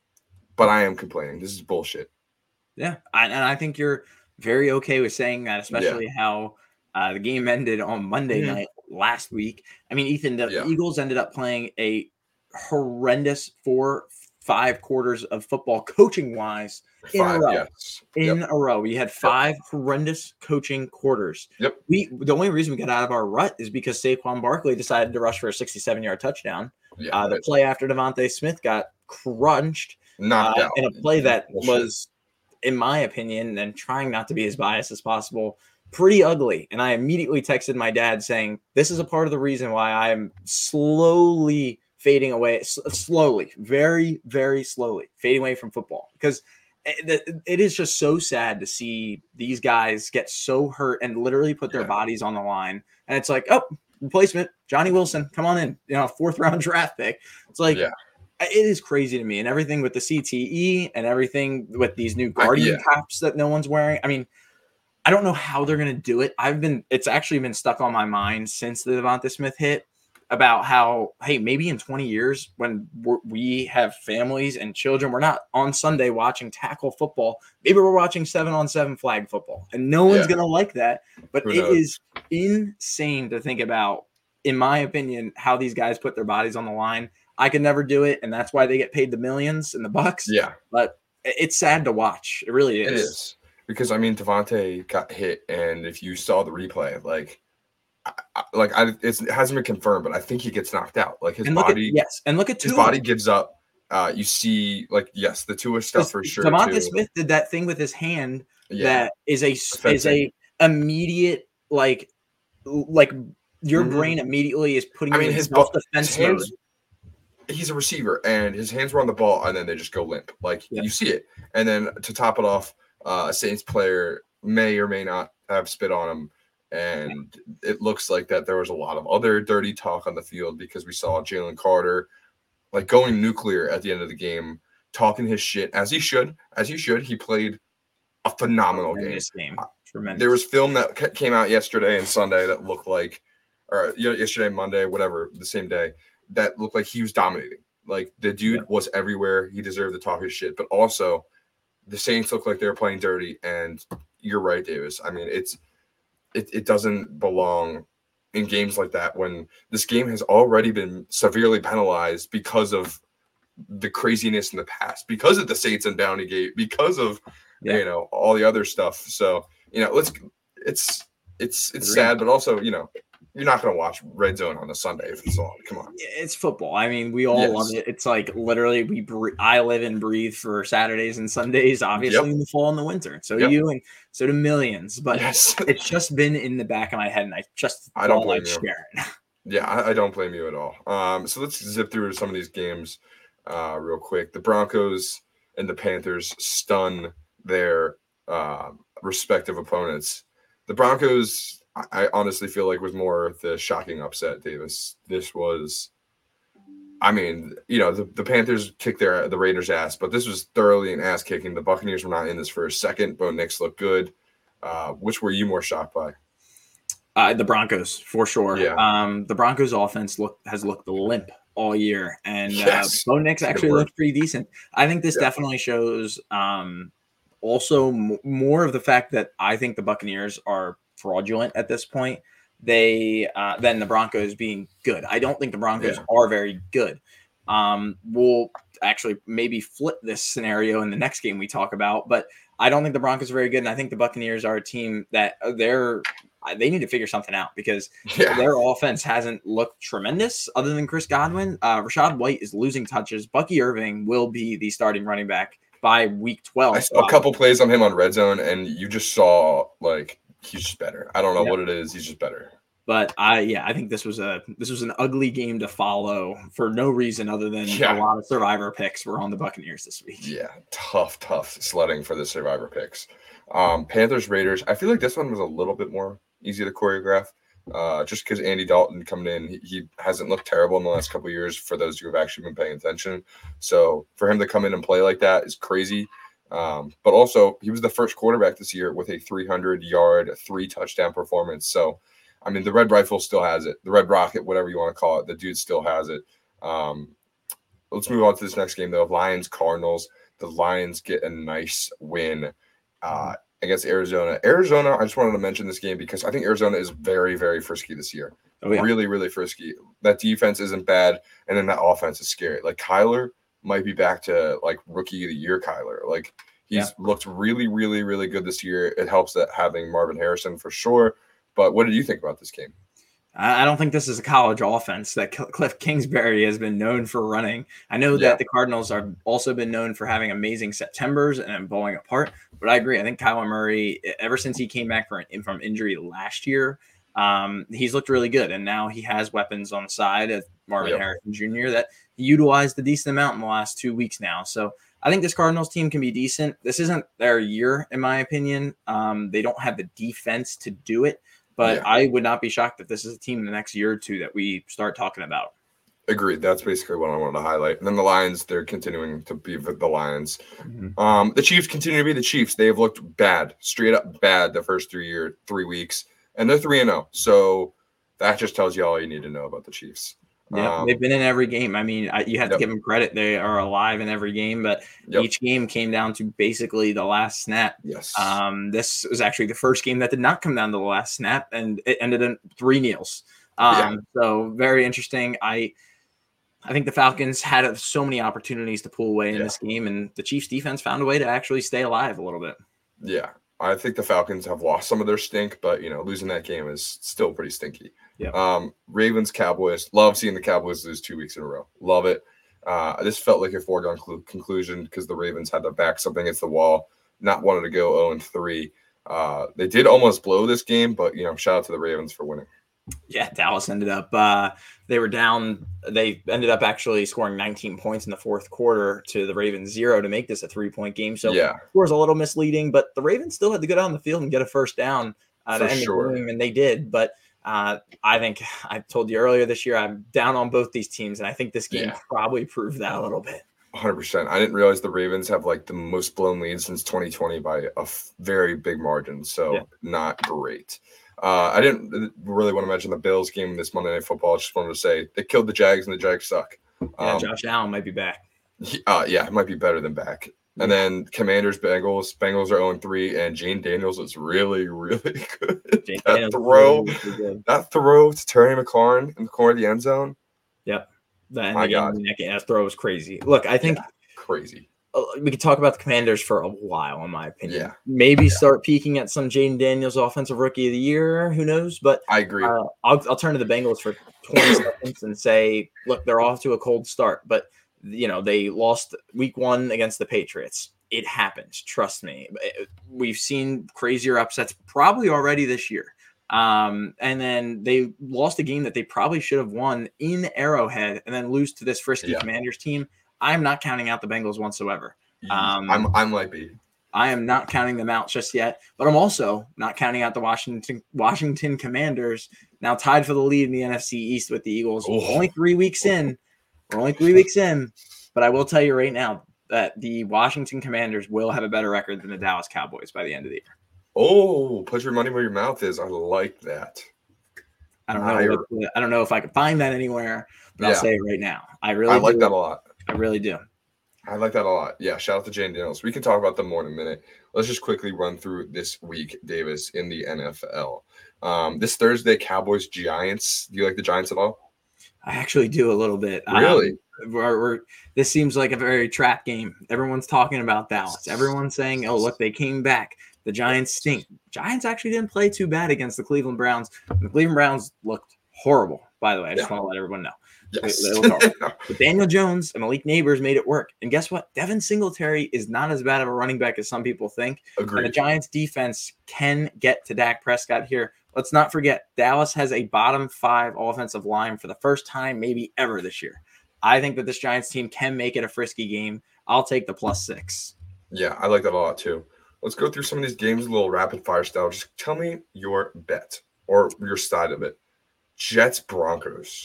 But I am complaining. This is bullshit. Yeah, I, and I think you're very okay with saying that, especially yeah. how uh, the game ended on Monday mm-hmm. night last week. I mean, Ethan, the yeah. Eagles ended up playing a horrendous four, five quarters of football coaching-wise in five, a row. Yes. In yep. a row. We had five yep. horrendous coaching quarters. Yep. We The only reason we got out of our rut is because Saquon Barkley decided to rush for a sixty-seven-yard touchdown. Yeah, uh, the play after Devontae Smith got crunched. Knocked uh, out. in a play that was, in my opinion, and trying not to be as biased as possible, pretty ugly. And I immediately texted my dad saying, this is a part of the reason why I'm slowly fading away, s- slowly, very, very slowly fading away from football. Because it, it is just so sad to see these guys get so hurt and literally put their yeah. bodies on the line. And it's like, oh, replacement, Johnny Wilson, come on in, you know, fourth round draft pick. It's like, yeah. it is crazy to me, and everything with the C T E and everything with these new Guardian yeah. caps that no one's wearing. I mean, I don't know how they're going to do it. I've been, it's actually been stuck on my mind since the Devonta Smith hit about how, hey, maybe in twenty years when we're, we have families and children, we're not on Sunday watching tackle football. Maybe we're watching seven on seven flag football, and no one's yeah. going to like that. But Who it knows? Is insane to think about, in my opinion, how these guys put their bodies on the line. I could never do it, and that's why they get paid the millions and the bucks. Yeah. But it's sad to watch. It really is. It is. Because, I mean, Devontae got hit, and if you saw the replay, like, I, I, like I, it's, it hasn't been confirmed, but I think he gets knocked out. Like, his body at, – yes, and look at Tua. His body gives up. Uh, you see, like, yes, the Tua stuff for sure. Devonta too. Smith did that thing with his hand yeah. that is a – is a immediate, like, like your mm-hmm. brain immediately is putting I mean, in his self-defense bo- mode. He's a receiver, and his hands were on the ball, and then they just go limp. Like, yeah. you see it. And then to top it off, uh, a Saints player may or may not have spit on him, and it looks like that there was a lot of other dirty talk on the field because we saw Jalen Carter, like, going nuclear at the end of the game, talking his shit, as he should. As he should. He played a phenomenal game. game. Tremendous. There was film that came out yesterday and Sunday that looked like – or yesterday, Monday, whatever, the same day – that looked like he was dominating. Like, the dude yeah. was everywhere. He deserved to talk his shit. But also, the Saints look like they were playing dirty. And you're right, Davis. I mean, it's it, it doesn't belong in games like that when this game has already been severely penalized because of the craziness in the past, because of the Saints and Bounty Gate, because of yeah. you know all the other stuff. So you know, let's it's it's it's sad, but also you know. You're not going to watch Red Zone on a Sunday if it's on. Come on. It's football. I mean, we all yes. love it. It's like literally we bre- I live and breathe for Saturdays and Sundays, obviously yep. in the fall and the winter. So yep. do you and so do millions. But yes. it's just been in the back of my head, and I just I don't blame like you. sharing. Yeah, I, I don't blame you at all. Um, so let's zip through some of these games uh, real quick. The Broncos and the Panthers stun their uh, respective opponents. The Broncos – I honestly feel like was more the shocking upset, Davis. This was, I mean, you know, the, the Panthers kicked their the Raiders' ass, but this was thoroughly an ass kicking. The Buccaneers were not in this for a second. Bo Nix looked good. Uh, which were you more shocked by? Uh, the Broncos, for sure. Yeah. Um, the Broncos' offense look has looked limp all year, and yes. uh, Bo Nix actually looked pretty decent. I think this yeah. definitely shows um, also m- more of the fact that I think the Buccaneers are fraudulent at this point they uh than the Broncos being good. I don't think the Broncos yeah. are very good. Um we'll actually maybe flip this scenario in the next game we talk about, but I don't think the Broncos are very good, and I think the Buccaneers are a team that they're they need to figure something out because yeah. their offense hasn't looked tremendous other than Chris Godwin. uh Rashad White is losing touches. Bucky Irving will be the starting running back by week twelve. I saw a couple plays on him on red zone, and you just saw like he's just better. I don't know yeah. what it is. He's just better. But I, yeah, I think this was a this was an ugly game to follow for no reason other than yeah. a lot of Survivor picks were on the Buccaneers this week. Yeah, tough, tough sledding for the Survivor picks. Um, Panthers Raiders. I feel like this one was a little bit more easy to choreograph, uh, just because Andy Dalton coming in, he, he hasn't looked terrible in the last couple of years. For those who have actually been paying attention, so for him to come in and play like that is crazy. Um, but also, he was the first quarterback this year with a three hundred yard, three touchdown performance. So. I mean, the Red Rifle still has it. The Red Rocket, whatever you want to call it, the dude still has it. Um, let's move on to this next game, though. Lions Cardinals. The Lions get a nice win uh, against Arizona. Arizona, I just wanted to mention this game because I think Arizona is very, very frisky this year. Oh, yeah. Really, really frisky. That defense isn't bad, and then that offense is scary. Like, Kyler might be back to, like, rookie of the year Kyler. Like, he's yeah. looked really, really, really good this year. It helps that having Marvin Harrison for sure. But what did you think about this game? I don't think this is a college offense that Cliff Kingsbury has been known for running. I know yeah. that the Cardinals have also been known for having amazing Septembers and blowing apart. But I agree. I think Kyler Murray, ever since he came back from, from injury last year, um, he's looked really good. And now he has weapons on the side of Marvin yep. Harrison Junior that he utilized a decent amount in the last two weeks now. So I think this Cardinals team can be decent. This isn't their year, in my opinion. Um, they don't have the defense to do it. But yeah. I would not be shocked if this is a team in the next year or two that we start talking about. Agreed. That's basically what I wanted to highlight. And then the Lions, they're continuing to be the Lions. Mm-hmm. Um, the Chiefs continue to be the Chiefs. They have looked bad, straight up bad the first three year, three weeks. And they're three and oh. So that just tells you all you need to know about the Chiefs. Yeah, um, they've been in every game. I mean, I, you have yep. to give them credit. They are alive in every game, but yep. each game came down to basically the last snap. Yes. Um, this was actually the first game that did not come down to the last snap, and it ended in three kneels. Um, yeah. So very interesting. I I think the Falcons had so many opportunities to pull away in yeah. this game, and the Chiefs defense found a way to actually stay alive a little bit. Yeah. I think the Falcons have lost some of their stink, but, you know, losing that game is still pretty stinky. Yeah. Um, Ravens, Cowboys. Love seeing the Cowboys lose two weeks in a row. Love it. Uh, this felt like a foregone cl- conclusion because the Ravens had to back something against the wall, not wanting to go oh and three. Uh, they did almost blow this game, but, you know, shout out to the Ravens for winning. Yeah, Dallas ended up uh, – they were down – they ended up actually scoring nineteen points in the fourth quarter to the Ravens zero to make this a three-point game. So yeah. it was a little misleading, but the Ravens still had to go down the field and get a first down uh, to for end sure. the game, and they did. But uh, I think I told you earlier this year I'm down on both these teams, and I think this game yeah. probably proved that a little bit. one hundred percent. I didn't realize the Ravens have like the most blown lead since twenty twenty by a f- very big margin, so yeah. not great. Uh, I didn't really want to mention the Bills game this Monday Night Football. I just wanted to say they killed the Jags, and the Jags suck. Yeah, um, Josh Allen might be back. He, uh, yeah, it might be better than back. And then Commanders, Bengals. Bengals are oh and three, and Jane Daniels is really, really good. Jane that Daniels throw, really, really good. that throw to Terry McLaurin in the corner of the end zone. Yep. That, My God. That, that throw was crazy. Look, I think yeah, crazy. We could talk about the Commanders for a while, in my opinion. Yeah. Maybe yeah. start peeking at some Jaden Daniels offensive rookie of the year. Who knows? But I agree. Uh, I'll, I'll turn to the Bengals for twenty seconds and say, look, they're off to a cold start, but you know, they lost week one against the Patriots. It happens. Trust me. We've seen crazier upsets probably already this year. Um, and then they lost a game that they probably should have won in Arrowhead and then lose to this frisky yeah. Commanders team. I'm not counting out the Bengals whatsoever. Um, I'm, I might be. I am not counting them out just yet, but I'm also not counting out the Washington Washington Commanders, now tied for the lead in the N F C East with the Eagles. Oh. Only three weeks in. We're only three weeks in, but I will tell you right now that the Washington Commanders will have a better record than the Dallas Cowboys by the end of the year. Oh, put your money where your mouth is. I like that. I don't know. If, I don't know if I can find that anywhere, but yeah. I'll say it right now. I really I like do. that a lot. I really do. I like that a lot. Yeah, shout out to Jane Daniels. We can talk about them more in a minute. Let's just quickly run through this week, Davis, in the N F L. Um, this Thursday, Cowboys, Giants. Do you like the Giants at all? I actually do a little bit. Really? Um, we're, we're, this seems like a very trap game. Everyone's talking about Dallas. Everyone's saying, oh, look, they came back. The Giants stink. Giants actually didn't play too bad against the Cleveland Browns. The Cleveland Browns looked horrible, by the way. I just yeah. want to let everyone know. Yes. They, they look awful. But Daniel Jones and Malik Neighbors made it work. And guess what? Devin Singletary is not as bad of a running back as some people think. Agreed. And the Giants defense can get to Dak Prescott here. Let's not forget, Dallas has a bottom five offensive line for the first time maybe ever this year. I think that this Giants team can make it a frisky game. I'll take the plus six. Yeah, I like that a lot too. Let's go through some of these games a little rapid fire style. Just tell me your bet or your side of it. Jets Broncos.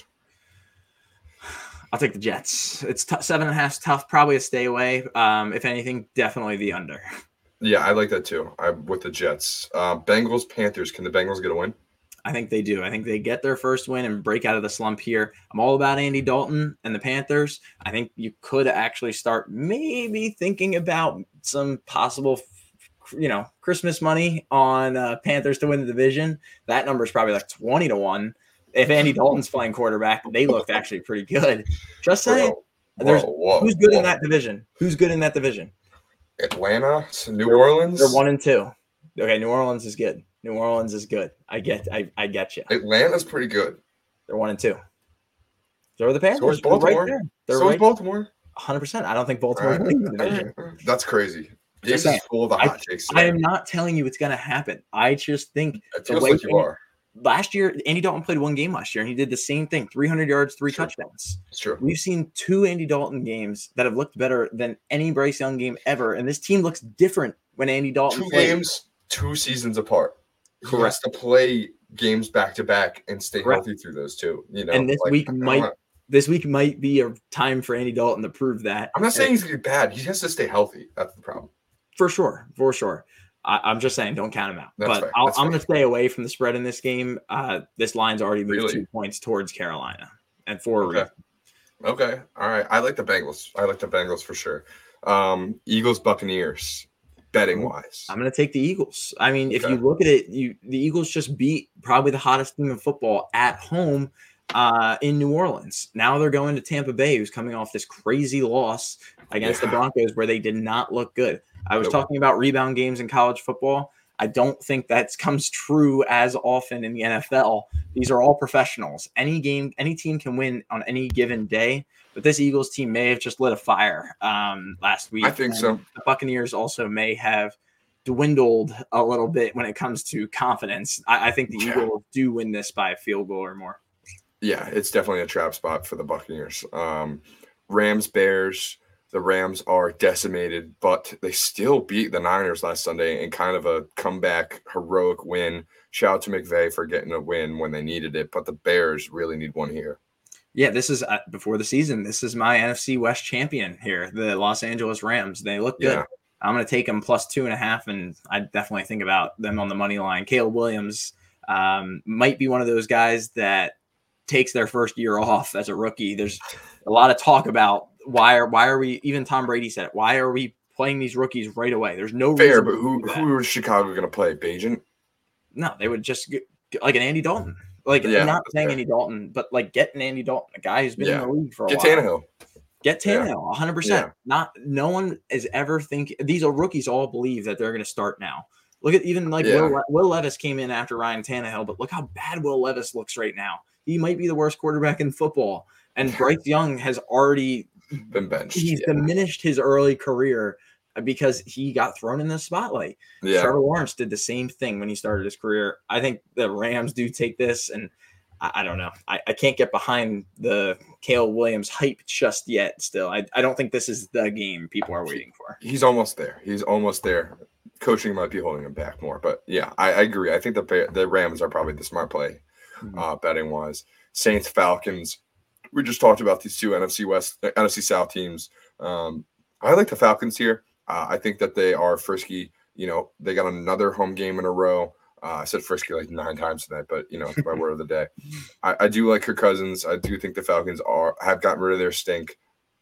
I'll take the Jets. It's t- seven and a half is tough. Probably a stay away. Um, if anything, definitely the under. Yeah, I like that too. I'm with the Jets. Uh, Bengals, Panthers. Can the Bengals get a win? I think they do. I think they get their first win and break out of the slump here. I'm all about Andy Dalton and the Panthers. I think you could actually start maybe thinking about some possible, you know, Christmas money on uh, Panthers to win the division. That number is probably like twenty to one. If Andy Dalton's playing quarterback, they looked actually pretty good. Just saying. Whoa, There's, whoa, who's good whoa. in that division? Who's good in that division? Atlanta, New Orleans. They're one and two. Okay, New Orleans is good. New Orleans is good. I get I, I get you. Atlanta's pretty good. They're one and two. So are the Panthers. So is They're Baltimore. Right there. They're so right. is Baltimore. one hundred percent. I don't think All Baltimore right. wins the division. All right. That's crazy. This Just is saying. full of the hot takes. I today. am not telling you it's going to happen. I just think It the feels way like you Andy- are. last year, Andy Dalton played one game last year, and he did the same thing: three hundred yards, three Sure. touchdowns. It's true. We've seen two Andy Dalton games that have looked better than any Bryce Young game ever, and this team looks different when Andy Dalton Two plays. games, two seasons apart. He Correct. has to play games back to back and stay Correct. healthy through those two. You know, And this like, week I don't might know. this week might be a time for Andy Dalton to prove that. I'm not saying he's gonna be bad. He has to stay healthy. That's the problem. For sure, for sure. I, I'm just saying, don't count him out. That's but fair. I'll, That's I'm fair. going to stay away from the spread in this game. Uh, this line's already moved Really? two points towards Carolina, and for a Okay. reason. Okay. All right. I like the Bengals. I like the Bengals for sure. Um, Eagles, Buccaneers, betting wise. I'm going to take the Eagles. I mean, if Okay. you look at it, you the Eagles just beat probably the hottest team in football at home uh, in New Orleans. Now they're going to Tampa Bay, who's coming off this crazy loss against Yeah. the Broncos, where they did not look good. I was Nope. talking about rebound games in college football. I don't think that comes true as often in the N F L. These are all professionals. Any game, any team can win on any given day. But this Eagles team may have just lit a fire um, last week. I think And so. The Buccaneers also may have dwindled a little bit when it comes to confidence. I, I think the Yeah. Eagles do win this by a field goal or more. Yeah, it's definitely a trap spot for the Buccaneers. Um, Rams, Bears. The Rams are decimated, but they still beat the Niners last Sunday in kind of a comeback, heroic win. Shout out to McVay for getting a win when they needed it, but the Bears really need one here. Yeah, this is uh, before the season. This is my N F C West champion here, the Los Angeles Rams. They look good. Yeah. I'm going to take them plus two and a half, and I definitely think about them on the money line. Caleb Williams um, might be one of those guys that takes their first year off as a rookie. There's a lot of talk about why are why are we even Tom Brady said it, why are we playing these rookies right away? There's no Fair, reason but to who do that. who is Chicago going to play? Bajan? No, they would just get, get like an Andy Dalton. Like Yeah, I'm not that's saying fair. Andy Dalton, but like get an Andy Dalton, a guy who's been Yeah. in the league for a Get while. Tannehill. Get Yeah. Tannehill, one hundred percent. Yeah. Not no one is ever thinking these are rookies. All believe that they're going to start now. Look at even like Yeah. Will, Will Levis came in after Ryan Tannehill, but look how bad Will Levis looks right now. He might be the worst quarterback in football, and Bryce Young has already Been benched. he's yeah. diminished his early career because he got thrown in the spotlight. yeah. Trevor Lawrence did the same thing when he started his career. I think the Rams do take this, and I, I don't know. I, I can't get behind the Caleb Williams hype just yet. Still, I, I don't think this is the game people are waiting for. He's almost there. He's almost there. Coaching might be holding him back more, but yeah, I, I agree. I think the Bear- the Rams are probably the smart play, Mhm. uh, betting wise. Saints, Falcons. We just talked about these two N F C West, uh, N F C South teams. Um, I like the Falcons here. Uh, I think that they are frisky. You know, they got another home game in a row. Uh, I said frisky like nine times tonight, but you know, it's my word of the day. I, I do like Kirk Cousins. I do think the Falcons are have gotten rid of their stink.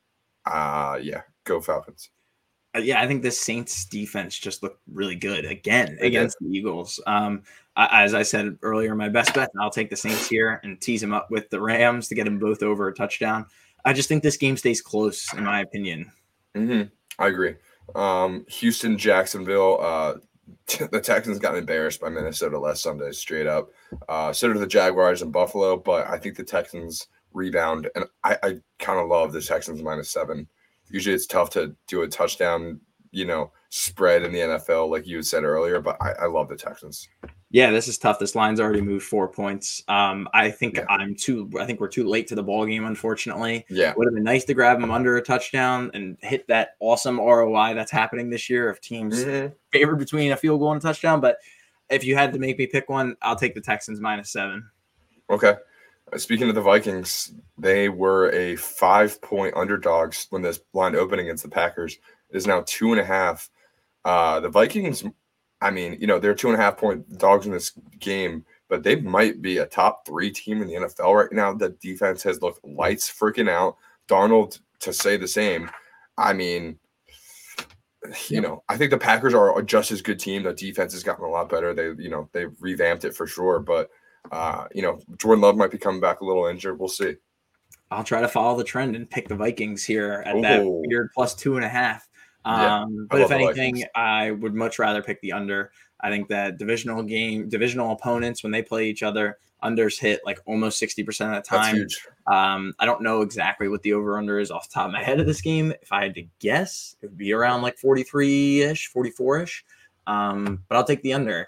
Uh yeah, go Falcons. Uh, yeah, I think the Saints defense just looked really good again They against the Eagles. Um, I, as I said earlier, my best bet, I'll take the Saints here and tease them up with the Rams to get them both over a touchdown. I just think this game stays close, in my opinion. Mm-hmm. I agree. Um, Houston, Jacksonville. Uh, t- the Texans got embarrassed by Minnesota last Sunday, straight up. Uh, so did the Jaguars and Buffalo, but I think the Texans rebound. And I, I kind of love the Texans minus seven. Usually it's tough to do a touchdown, you know, spread in the N F L, like you had said earlier, but I, I love the Texans. Yeah, this is tough. This line's already moved four points. Um, I think Yeah. I'm too. I think we're too late to the ball game, unfortunately. Yeah. It would have been nice to grab him under a touchdown and hit that awesome R O I that's happening this year of teams Mhm. favored between a field goal and a touchdown. But if you had to make me pick one, I'll take the Texans minus seven. Okay. Uh, Speaking of the Vikings, they were a five-point underdogs when this line opened against the Packers. It is now two and a half. Uh, the Vikings, I mean, you know, they're two and a half point dogs in this game, but they might be a top three team in the N F L right now. The defense has looked lights freaking out. Darnold, to say the same. I mean, you know, I think the Packers are just as good team. The defense has gotten a lot better. They, you know, they've revamped it for sure, but Uh, you know, Jordan Love might be coming back a little injured. We'll see. I'll try to follow the trend and pick the Vikings here at that Ooh. weird plus two and a half. Um, Yeah, but I if love the anything, Vikings. I would much rather pick the under. I think that divisional game, divisional opponents, when they play each other, unders hit like almost sixty percent of the That's time. huge. Um, I don't know exactly what the over-under is off the top of my head of this game. If I had to guess, it would be around like forty-three-ish, forty-four-ish. Um, but I'll take the under.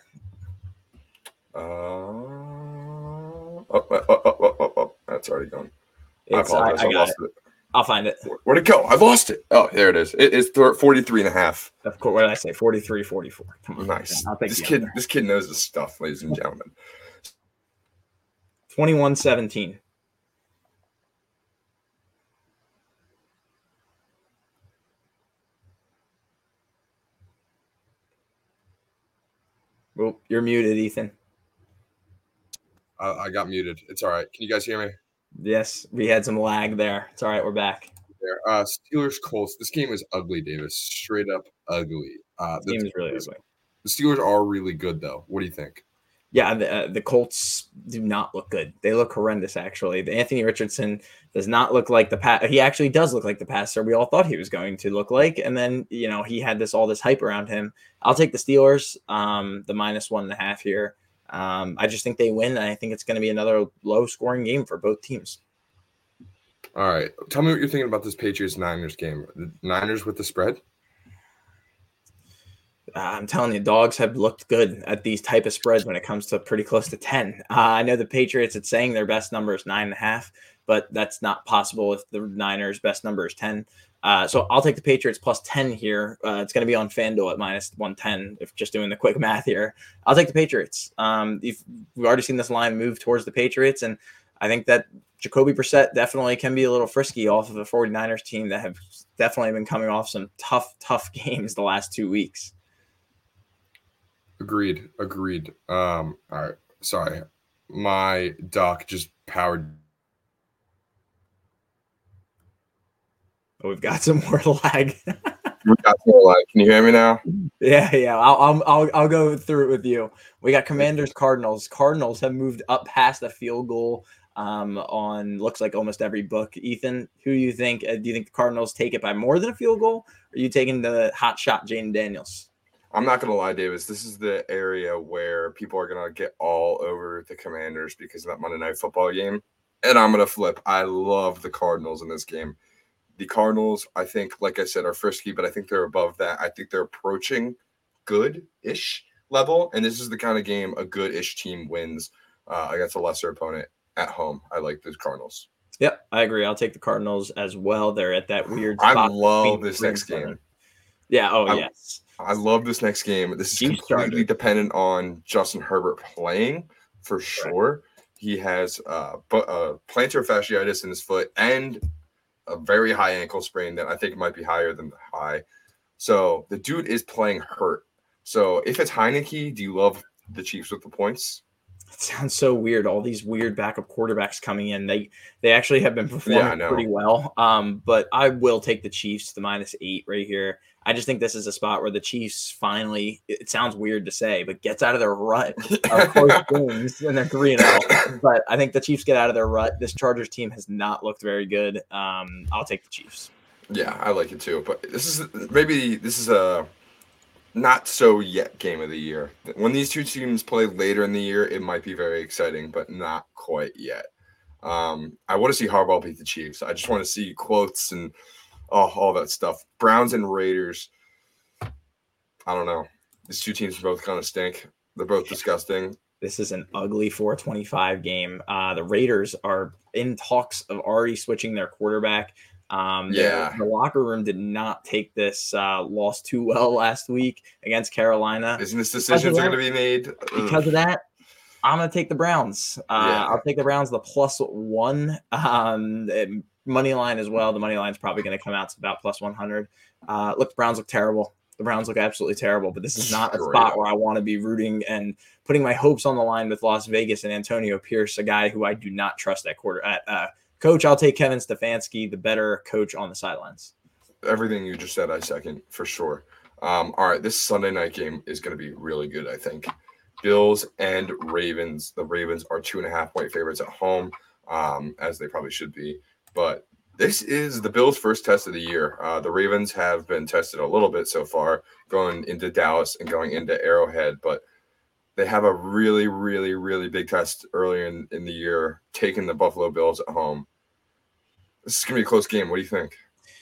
Uh, oh, oh, oh, oh, oh, oh, that's already gone. I It's, I, apologize. I I, got lost it. it. I'll find it. Where'd it go? I lost it. Oh, there it is. It is forty-three and a half. Of course, what did I say? forty-three, forty-four. Come on. Nice. I'll take This the kid, under. this kid knows his stuff, ladies and gentlemen. twenty-one seventeen. Well, you're muted, Ethan. I, I got muted. It's all right. Can you guys hear me? Yes, we had some lag there. It's all right. We're back. There. Uh, Steelers Colts. This game is ugly, Davis. Straight up ugly. Uh, This game the, is really ugly. the Steelers are really good, though. What do you think? Yeah, the, uh, the Colts do not look good. They look horrendous, actually. The Anthony Richardson does not look like the pass. He actually does look like the passer we all thought he was going to look like. And then, you know, he had this all this hype around him. I'll take the Steelers, um, the minus one and a half here. Um, I just think they win. And I think it's going to be another low scoring game for both teams. All right. Tell me what you're thinking about this Patriots-Niners game. The Niners with the spread? Uh, I'm telling you, dogs have looked good at these type of spreads when it comes to pretty close to ten. Uh, I know the Patriots, it's saying their best number is nine and a half, but that's not possible if the Niners' best number is ten. Uh, so I'll take the Patriots plus ten here. Uh, it's going to be on FanDuel at minus one ten, if just doing the quick math here. I'll take the Patriots. Um, we've already seen this line move towards the Patriots, and I think that Jacoby Brissett definitely can be a little frisky off of a 49ers team that have definitely been coming off some tough, tough games the last two weeks. Agreed. Agreed. Um, all right. Sorry. My dock just powered. Oh, we've got some more lag. We got some lag. Can you hear me now? Yeah, yeah. I'll, I'll I'll I'll go through it with you. We got Commanders, Cardinals. Cardinals have moved up past a field goal um, on looks like almost every book. Ethan, who do you think? Uh, do you think the Cardinals take it by more than a field goal? Or are you taking the hot shot, Jaden Daniels? I'm not going to lie, Davis. This is the area where people are going to get all over the Commanders because of that Monday Night Football game. And I'm going to flip. I love the Cardinals in this game. The Cardinals, I think, like I said, are frisky, but I think they're above that. I think they're approaching good-ish level. And this is the kind of game a good-ish team wins uh, against a lesser opponent at home. I like the Cardinals. Yep, I agree. I'll take the Cardinals as well. They're at that weird I spot love between this three and next seven. game. Yeah, oh, I'm- yes. I love this next game. This is Chiefs completely started. dependent on Justin Herbert playing for sure. He has uh, bu- uh, plantar fasciitis in his foot and a very high ankle sprain that I think might be higher than the high. So the dude is playing hurt. So if it's Heineke, do you love the Chiefs with the points? It sounds so weird. All these weird backup quarterbacks coming in. They they actually have been performing Yeah, I know. pretty well. Um, but I will take the Chiefs, the minus eight right here. I just think this is a spot where the Chiefs finally, it sounds weird to say, but gets out of their rut of close games, and they're three and oh. But I think the Chiefs get out of their rut. This Chargers team has not looked very good. Um, I'll take the Chiefs. Yeah, I like it too. But this is maybe this is a not so yet game of the year. When these two teams play later in the year, it might be very exciting, but not quite yet. Um, I want to see Harbaugh beat the Chiefs. I just want to see quotes and oh, all that stuff. Browns and Raiders. I don't know. These two teams both kind of stink. They're both disgusting. This is an ugly four twenty-five game. Uh, the Raiders are in talks of already switching their quarterback. Um, yeah. The locker room did not take this uh, loss too well last week against Carolina. Isn't this decisions are going to be made? Because Ugh. of that, I'm going to take the Browns. Uh, yeah. I'll take the Browns the plus one. Um, money line as well. The money line is probably going to come out to about plus one hundred. Uh, look, the Browns look terrible. The Browns look absolutely terrible, but this is not a spot where I want to be rooting and putting my hopes on the line with Las Vegas and Antonio Pierce, a guy who I do not trust at quarter at uh, coach. I'll take Kevin Stefanski, the better coach on the sidelines. Everything you just said, I second for sure. Um, all right, this Sunday night game is going to be really good, I think. Bills and Ravens. The Ravens are two and a half point favorites at home, um, as they probably should be, but this is the Bills' first test of the year. Uh, the Ravens have been tested a little bit so far, going into Dallas and going into Arrowhead, but they have a really, really, really big test early in, in the year, taking the Buffalo Bills at home. This is going to be a close game. What do you think?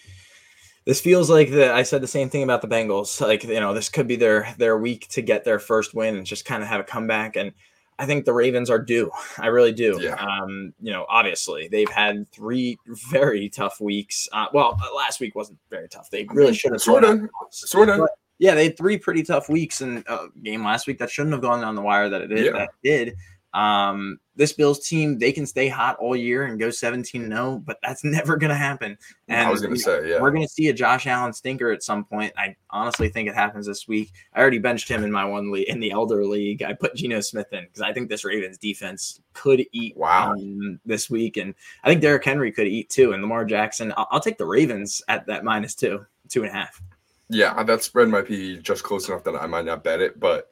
This feels like the I said the same thing about the Bengals. Like, you know, this could be their their week to get their first win and just kind of have a comeback. And I think the Ravens are due. I really do. Yeah. Um, you know, obviously they've had three very tough weeks. Uh, well, last week wasn't very tough. They really I mean, should have. Sort of. Sort of. Yeah, they had three pretty tough weeks in a game last week that shouldn't have gone down the wire that it did. Yeah. That did. Um, this Bills team, they can stay hot all year and go seventeen and oh, but that's never going to happen. And I was going to say, yeah, we're going to see a Josh Allen stinker at some point. I honestly think it happens this week. I already benched him in my one league in the Elder League. I put Geno Smith in because I think this Ravens defense could eat wow um, this week, and I think Derrick Henry could eat too. And Lamar Jackson, I'll, I'll take the Ravens at that minus two, two and a half. Yeah, that spread might be just close enough that I might not bet it, but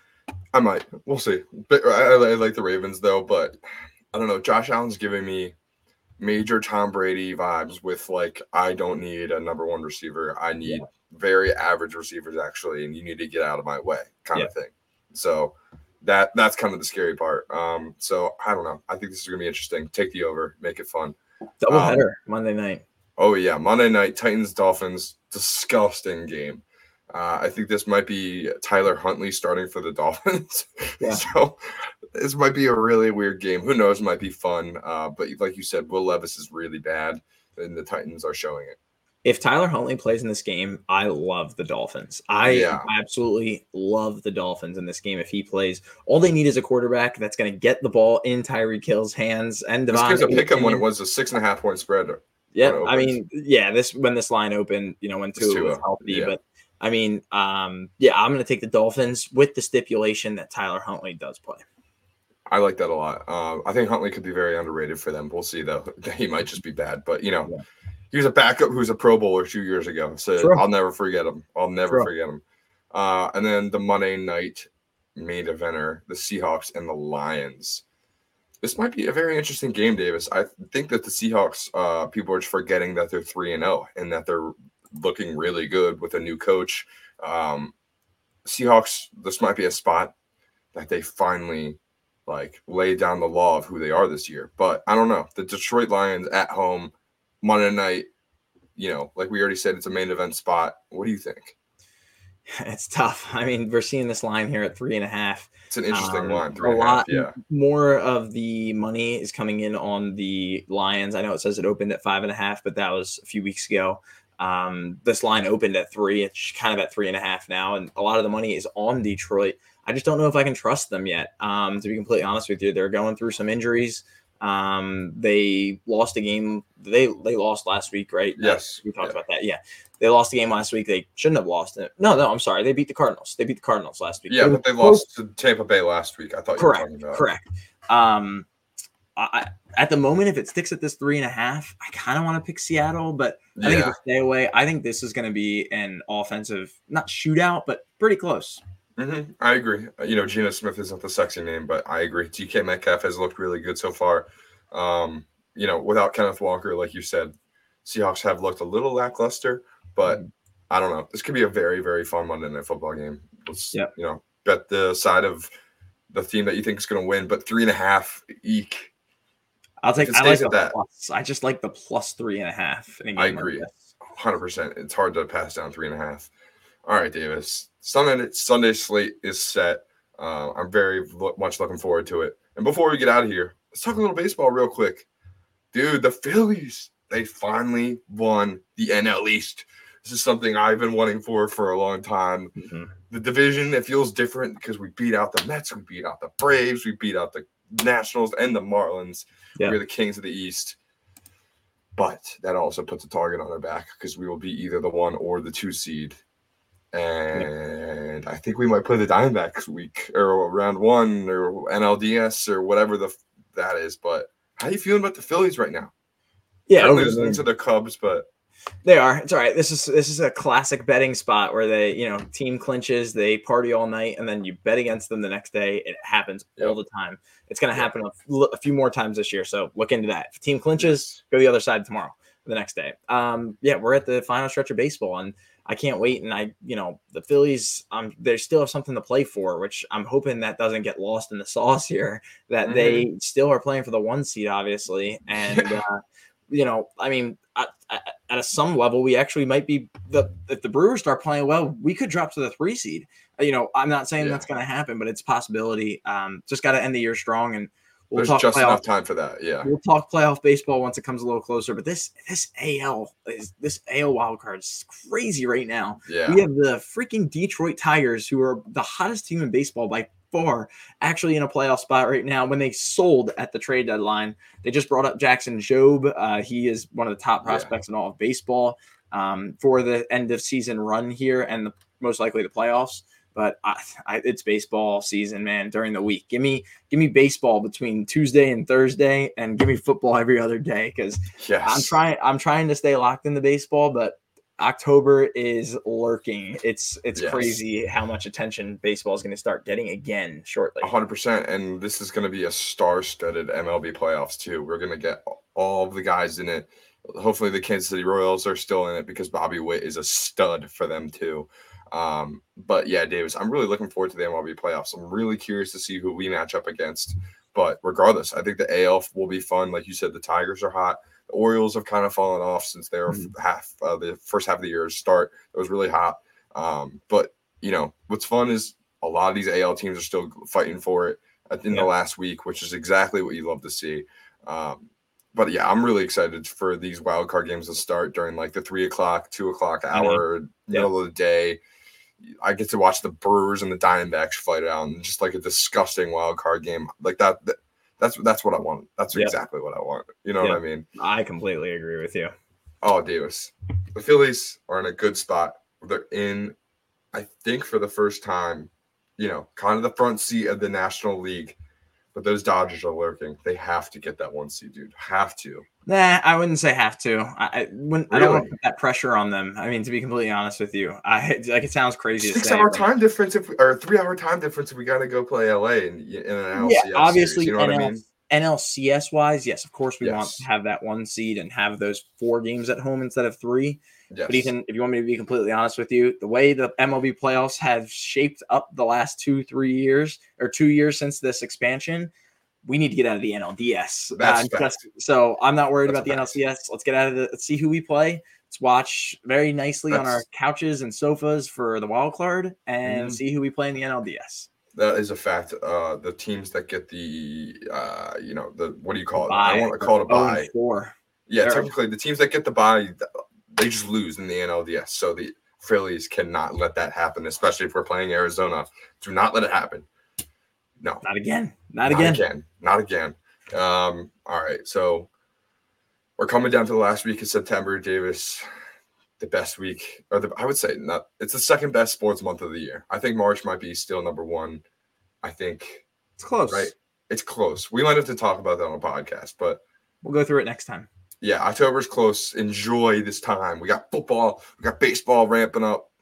I might. We'll see. But I, I like the Ravens, though. But I don't know. Josh Allen's giving me major Tom Brady vibes with, like, I don't need a number one receiver. I need yeah. very average receivers, actually, and you need to get out of my way kind yeah. of thing. So that that's kind of the scary part. Um, so I don't know. I think this is going to be interesting. Take the over. Make it fun. Double um, header Monday night. Oh, yeah. Monday night, Titans-Dolphins. Disgusting game. Uh, I think this might be Tyler Huntley starting for the Dolphins. Yeah. So this might be a really weird game. Who knows? Might be fun. Uh, but like you said, Will Levis is really bad, and the Titans are showing it. If Tyler Huntley plays in this game, I love the Dolphins. I yeah. absolutely love the Dolphins in this game. If he plays, all they need is a quarterback that's going to get the ball in Tyreek Hill's hands. And Devon, this guy's a pick him when it was a six and a half point spread. Yeah, I mean, yeah, this when this line opened, you know, when Tua was healthy, yeah. but. I mean, um, yeah, I'm going to take the Dolphins with the stipulation that Tyler Huntley does play. I like that a lot. Uh, I think Huntley could be very underrated for them. We'll see, though. He might just be bad. But, you know, yeah. he was a backup who was a Pro Bowler two years ago. So True. I'll never forget him. I'll never True. forget him. Uh, and then the Monday night main eventer, the Seahawks and the Lions. This might be a very interesting game, Davis. I think that the Seahawks, uh, people are just forgetting that they're three and oh and that they're looking really good with a new coach. Um, Seahawks, this might be a spot that they finally like lay down the law of who they are this year. But I don't know. The Detroit Lions at home, Monday night, you know, like we already said, it's a main event spot. What do you think? It's tough. I mean, we're seeing this line here at three and a half. It's an interesting um, line. Three a and a lot half, yeah. More of the money is coming in on the Lions. I know it says it opened at five and a half, but that was a few weeks ago. Um, this line opened at three. It's kind of at three and a half now, and a lot of the money is on Detroit. I just don't know if I can trust them yet. Um, to be completely honest with you, they're going through some injuries. Um, they lost a game. They they lost last week, right? Yes, we talked yeah. about that. Yeah, they lost a game last week. They shouldn't have lost it. No, no, I'm sorry. They beat the Cardinals. They beat the Cardinals last week. Yeah, they but they lost to Tampa Bay last week. I thought correct, you were talking about correct. Um, I, at the moment, if it sticks at this three and a half, I kind of want to pick Seattle, but I think yeah. if stay away, I think this is going to be an offensive, not shootout, but pretty close. Mm-hmm. I agree. You know, Geno Smith isn't the sexy name, but I agree. D K Metcalf has looked really good so far. Um, you know, without Kenneth Walker, like you said, Seahawks have looked a little lackluster, but mm-hmm. I don't know. This could be a very, very fun Monday Night Football game. Let's, yep. you know, bet the side of the team that you think is going to win, but three and a half, eek. I'll take. If it I like stays the at that. plus. I just like the plus three and a half. In a game I like agree. this. one hundred percent. It's hard to pass down three and a half. All right, Davis. Sunday, Sunday slate is set. Uh, I'm very lo- much looking forward to it. And before we get out of here, let's talk a little baseball real quick. Dude, the Phillies, they finally won the N L East. This is something I've been wanting for for a long time. Mm-hmm. The division, it feels different because we beat out the Mets, we beat out the Braves, we beat out the Nationals and the Marlins. Yeah. We're the kings of the East. But that also puts a target on our back because we will be either the one or the two seed. And I think we might play the Diamondbacks week or round one or N L D S or whatever the that is. But how are you feeling about the Phillies right now? Yeah, They're losing to the Cubs, but they are. It's all right. This is this is a classic betting spot where they, you know, team clinches, they party all night, and then you bet against them the next day. It happens Yep. all the time. It's going to Yep. happen a, a few more times this year. So look into that. If team clinches, go the other side tomorrow, the next day. Um, yeah, we're at the final stretch of baseball, and I can't wait. And I, you know, the Phillies, um, they still have something to play for, which I'm hoping that doesn't get lost in the sauce here. That Mhm. they still are playing for the one seed, obviously, and. Yeah. Uh, you know, I mean, at, at, at a some level, we actually might be the if the Brewers start playing well, we could drop to the three seed. You know, I'm not saying Yeah. that's going to happen, but it's a possibility. Um, just got to end the year strong, and we'll there's talk just playoff. enough time for that. Yeah. We'll talk playoff baseball once it comes a little closer. But this this A L is this A L wild card is crazy right now. Yeah. We have the freaking Detroit Tigers, who are the hottest team in baseball by far, actually in a playoff spot right now. When they sold at the trade deadline, they just brought up Jackson Jobe. Uh, he is one of the top prospects yeah. in all of baseball um, for the end of season run here and the, most likely the playoffs. But I, I, it's baseball season, man. During the week, give me give me baseball between Tuesday and Thursday, and give me football every other day because yes. I'm trying. I'm trying to stay locked into baseball, but October is lurking. It's it's yes. crazy how much attention baseball is going to start getting again shortly. one hundred percent. And this is going to be a star-studded M L B playoffs too. We're going to get all of the guys in it. Hopefully the Kansas City Royals are still in it because Bobby Witt is a stud for them too. Um, but yeah, Davis, I'm really looking forward to the M L B playoffs. I'm really curious to see who we match up against. But regardless, I think the A L will be fun. Like you said, the Tigers are hot. The Orioles have kind of fallen off since their mm-hmm. half uh, the first half of the year start. It was really hot. Um, but you know what's fun is a lot of these A L teams are still fighting for it in yeah. the last week, which is exactly what you love to see. Um, but yeah, I'm really excited for these wild card games to start during like the three o'clock, two o'clock hour, mm-hmm. middle yeah. of the day. I get to watch the Brewers and the Diamondbacks fight it out, and just like a disgusting wild card game like that. that That's that's what I want. That's yep. exactly what I want. You know yep. what I mean? I completely agree with you. Oh, Davis. The Phillies are in a good spot. They're in, I think, for the first time, you know, kind of the front seat of the National League. But those Dodgers are lurking. They have to get that one seed, dude. Have to. Nah, I wouldn't say have to. I I, wouldn't, really? I don't want to put that pressure on them. I mean, to be completely honest with you, I like it sounds crazy. Six to say, hour but... time difference, if we, or three hour time difference, if we got to go play L A in, in an N L C S yeah, obviously, series, you know N L, what I mean? N L C S wise, yes, of course, we yes. want to have that one seed and have those four games at home instead of three. Yes. But Ethan, if you want me to be completely honest with you, the way the M L B playoffs have shaped up the last two, three years or two years since this expansion, we need to get out of the N L D S. That's uh, just, so I'm not worried That's about the N L C S. Let's get out of the. Let's see who we play. Let's watch very nicely That's, on our couches and sofas for the wild card and mm, see who we play in the N L D S. That is a fact. Uh, the teams that get the, uh, you know, the what do you call it? Bye. I want to call it a bye. Four. Yeah, They're, technically, the teams that get the bye, they just lose in the N L D S. So the Phillies cannot let that happen, especially if we're playing Arizona. Do not let it happen. No, not again. Not, not again. again. Not again. Um, all right. So we're coming down to the last week of September, Davis. The best week, or the, I would say not. It's the second best sports month of the year. I think March might be still number one. I think it's close. Right? It's close. We might have to talk about that on a podcast, but we'll go through it next time. Yeah, October's close. Enjoy this time. We got football. We got baseball ramping up.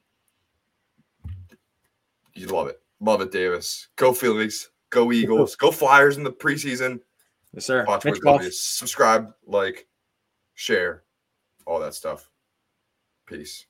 You love it. Love it, Davis. Go Phillies. Go Eagles. Go Flyers in the preseason. Yes, sir. Watch Mitch Buff. Subscribe, like, share, all that stuff. Peace.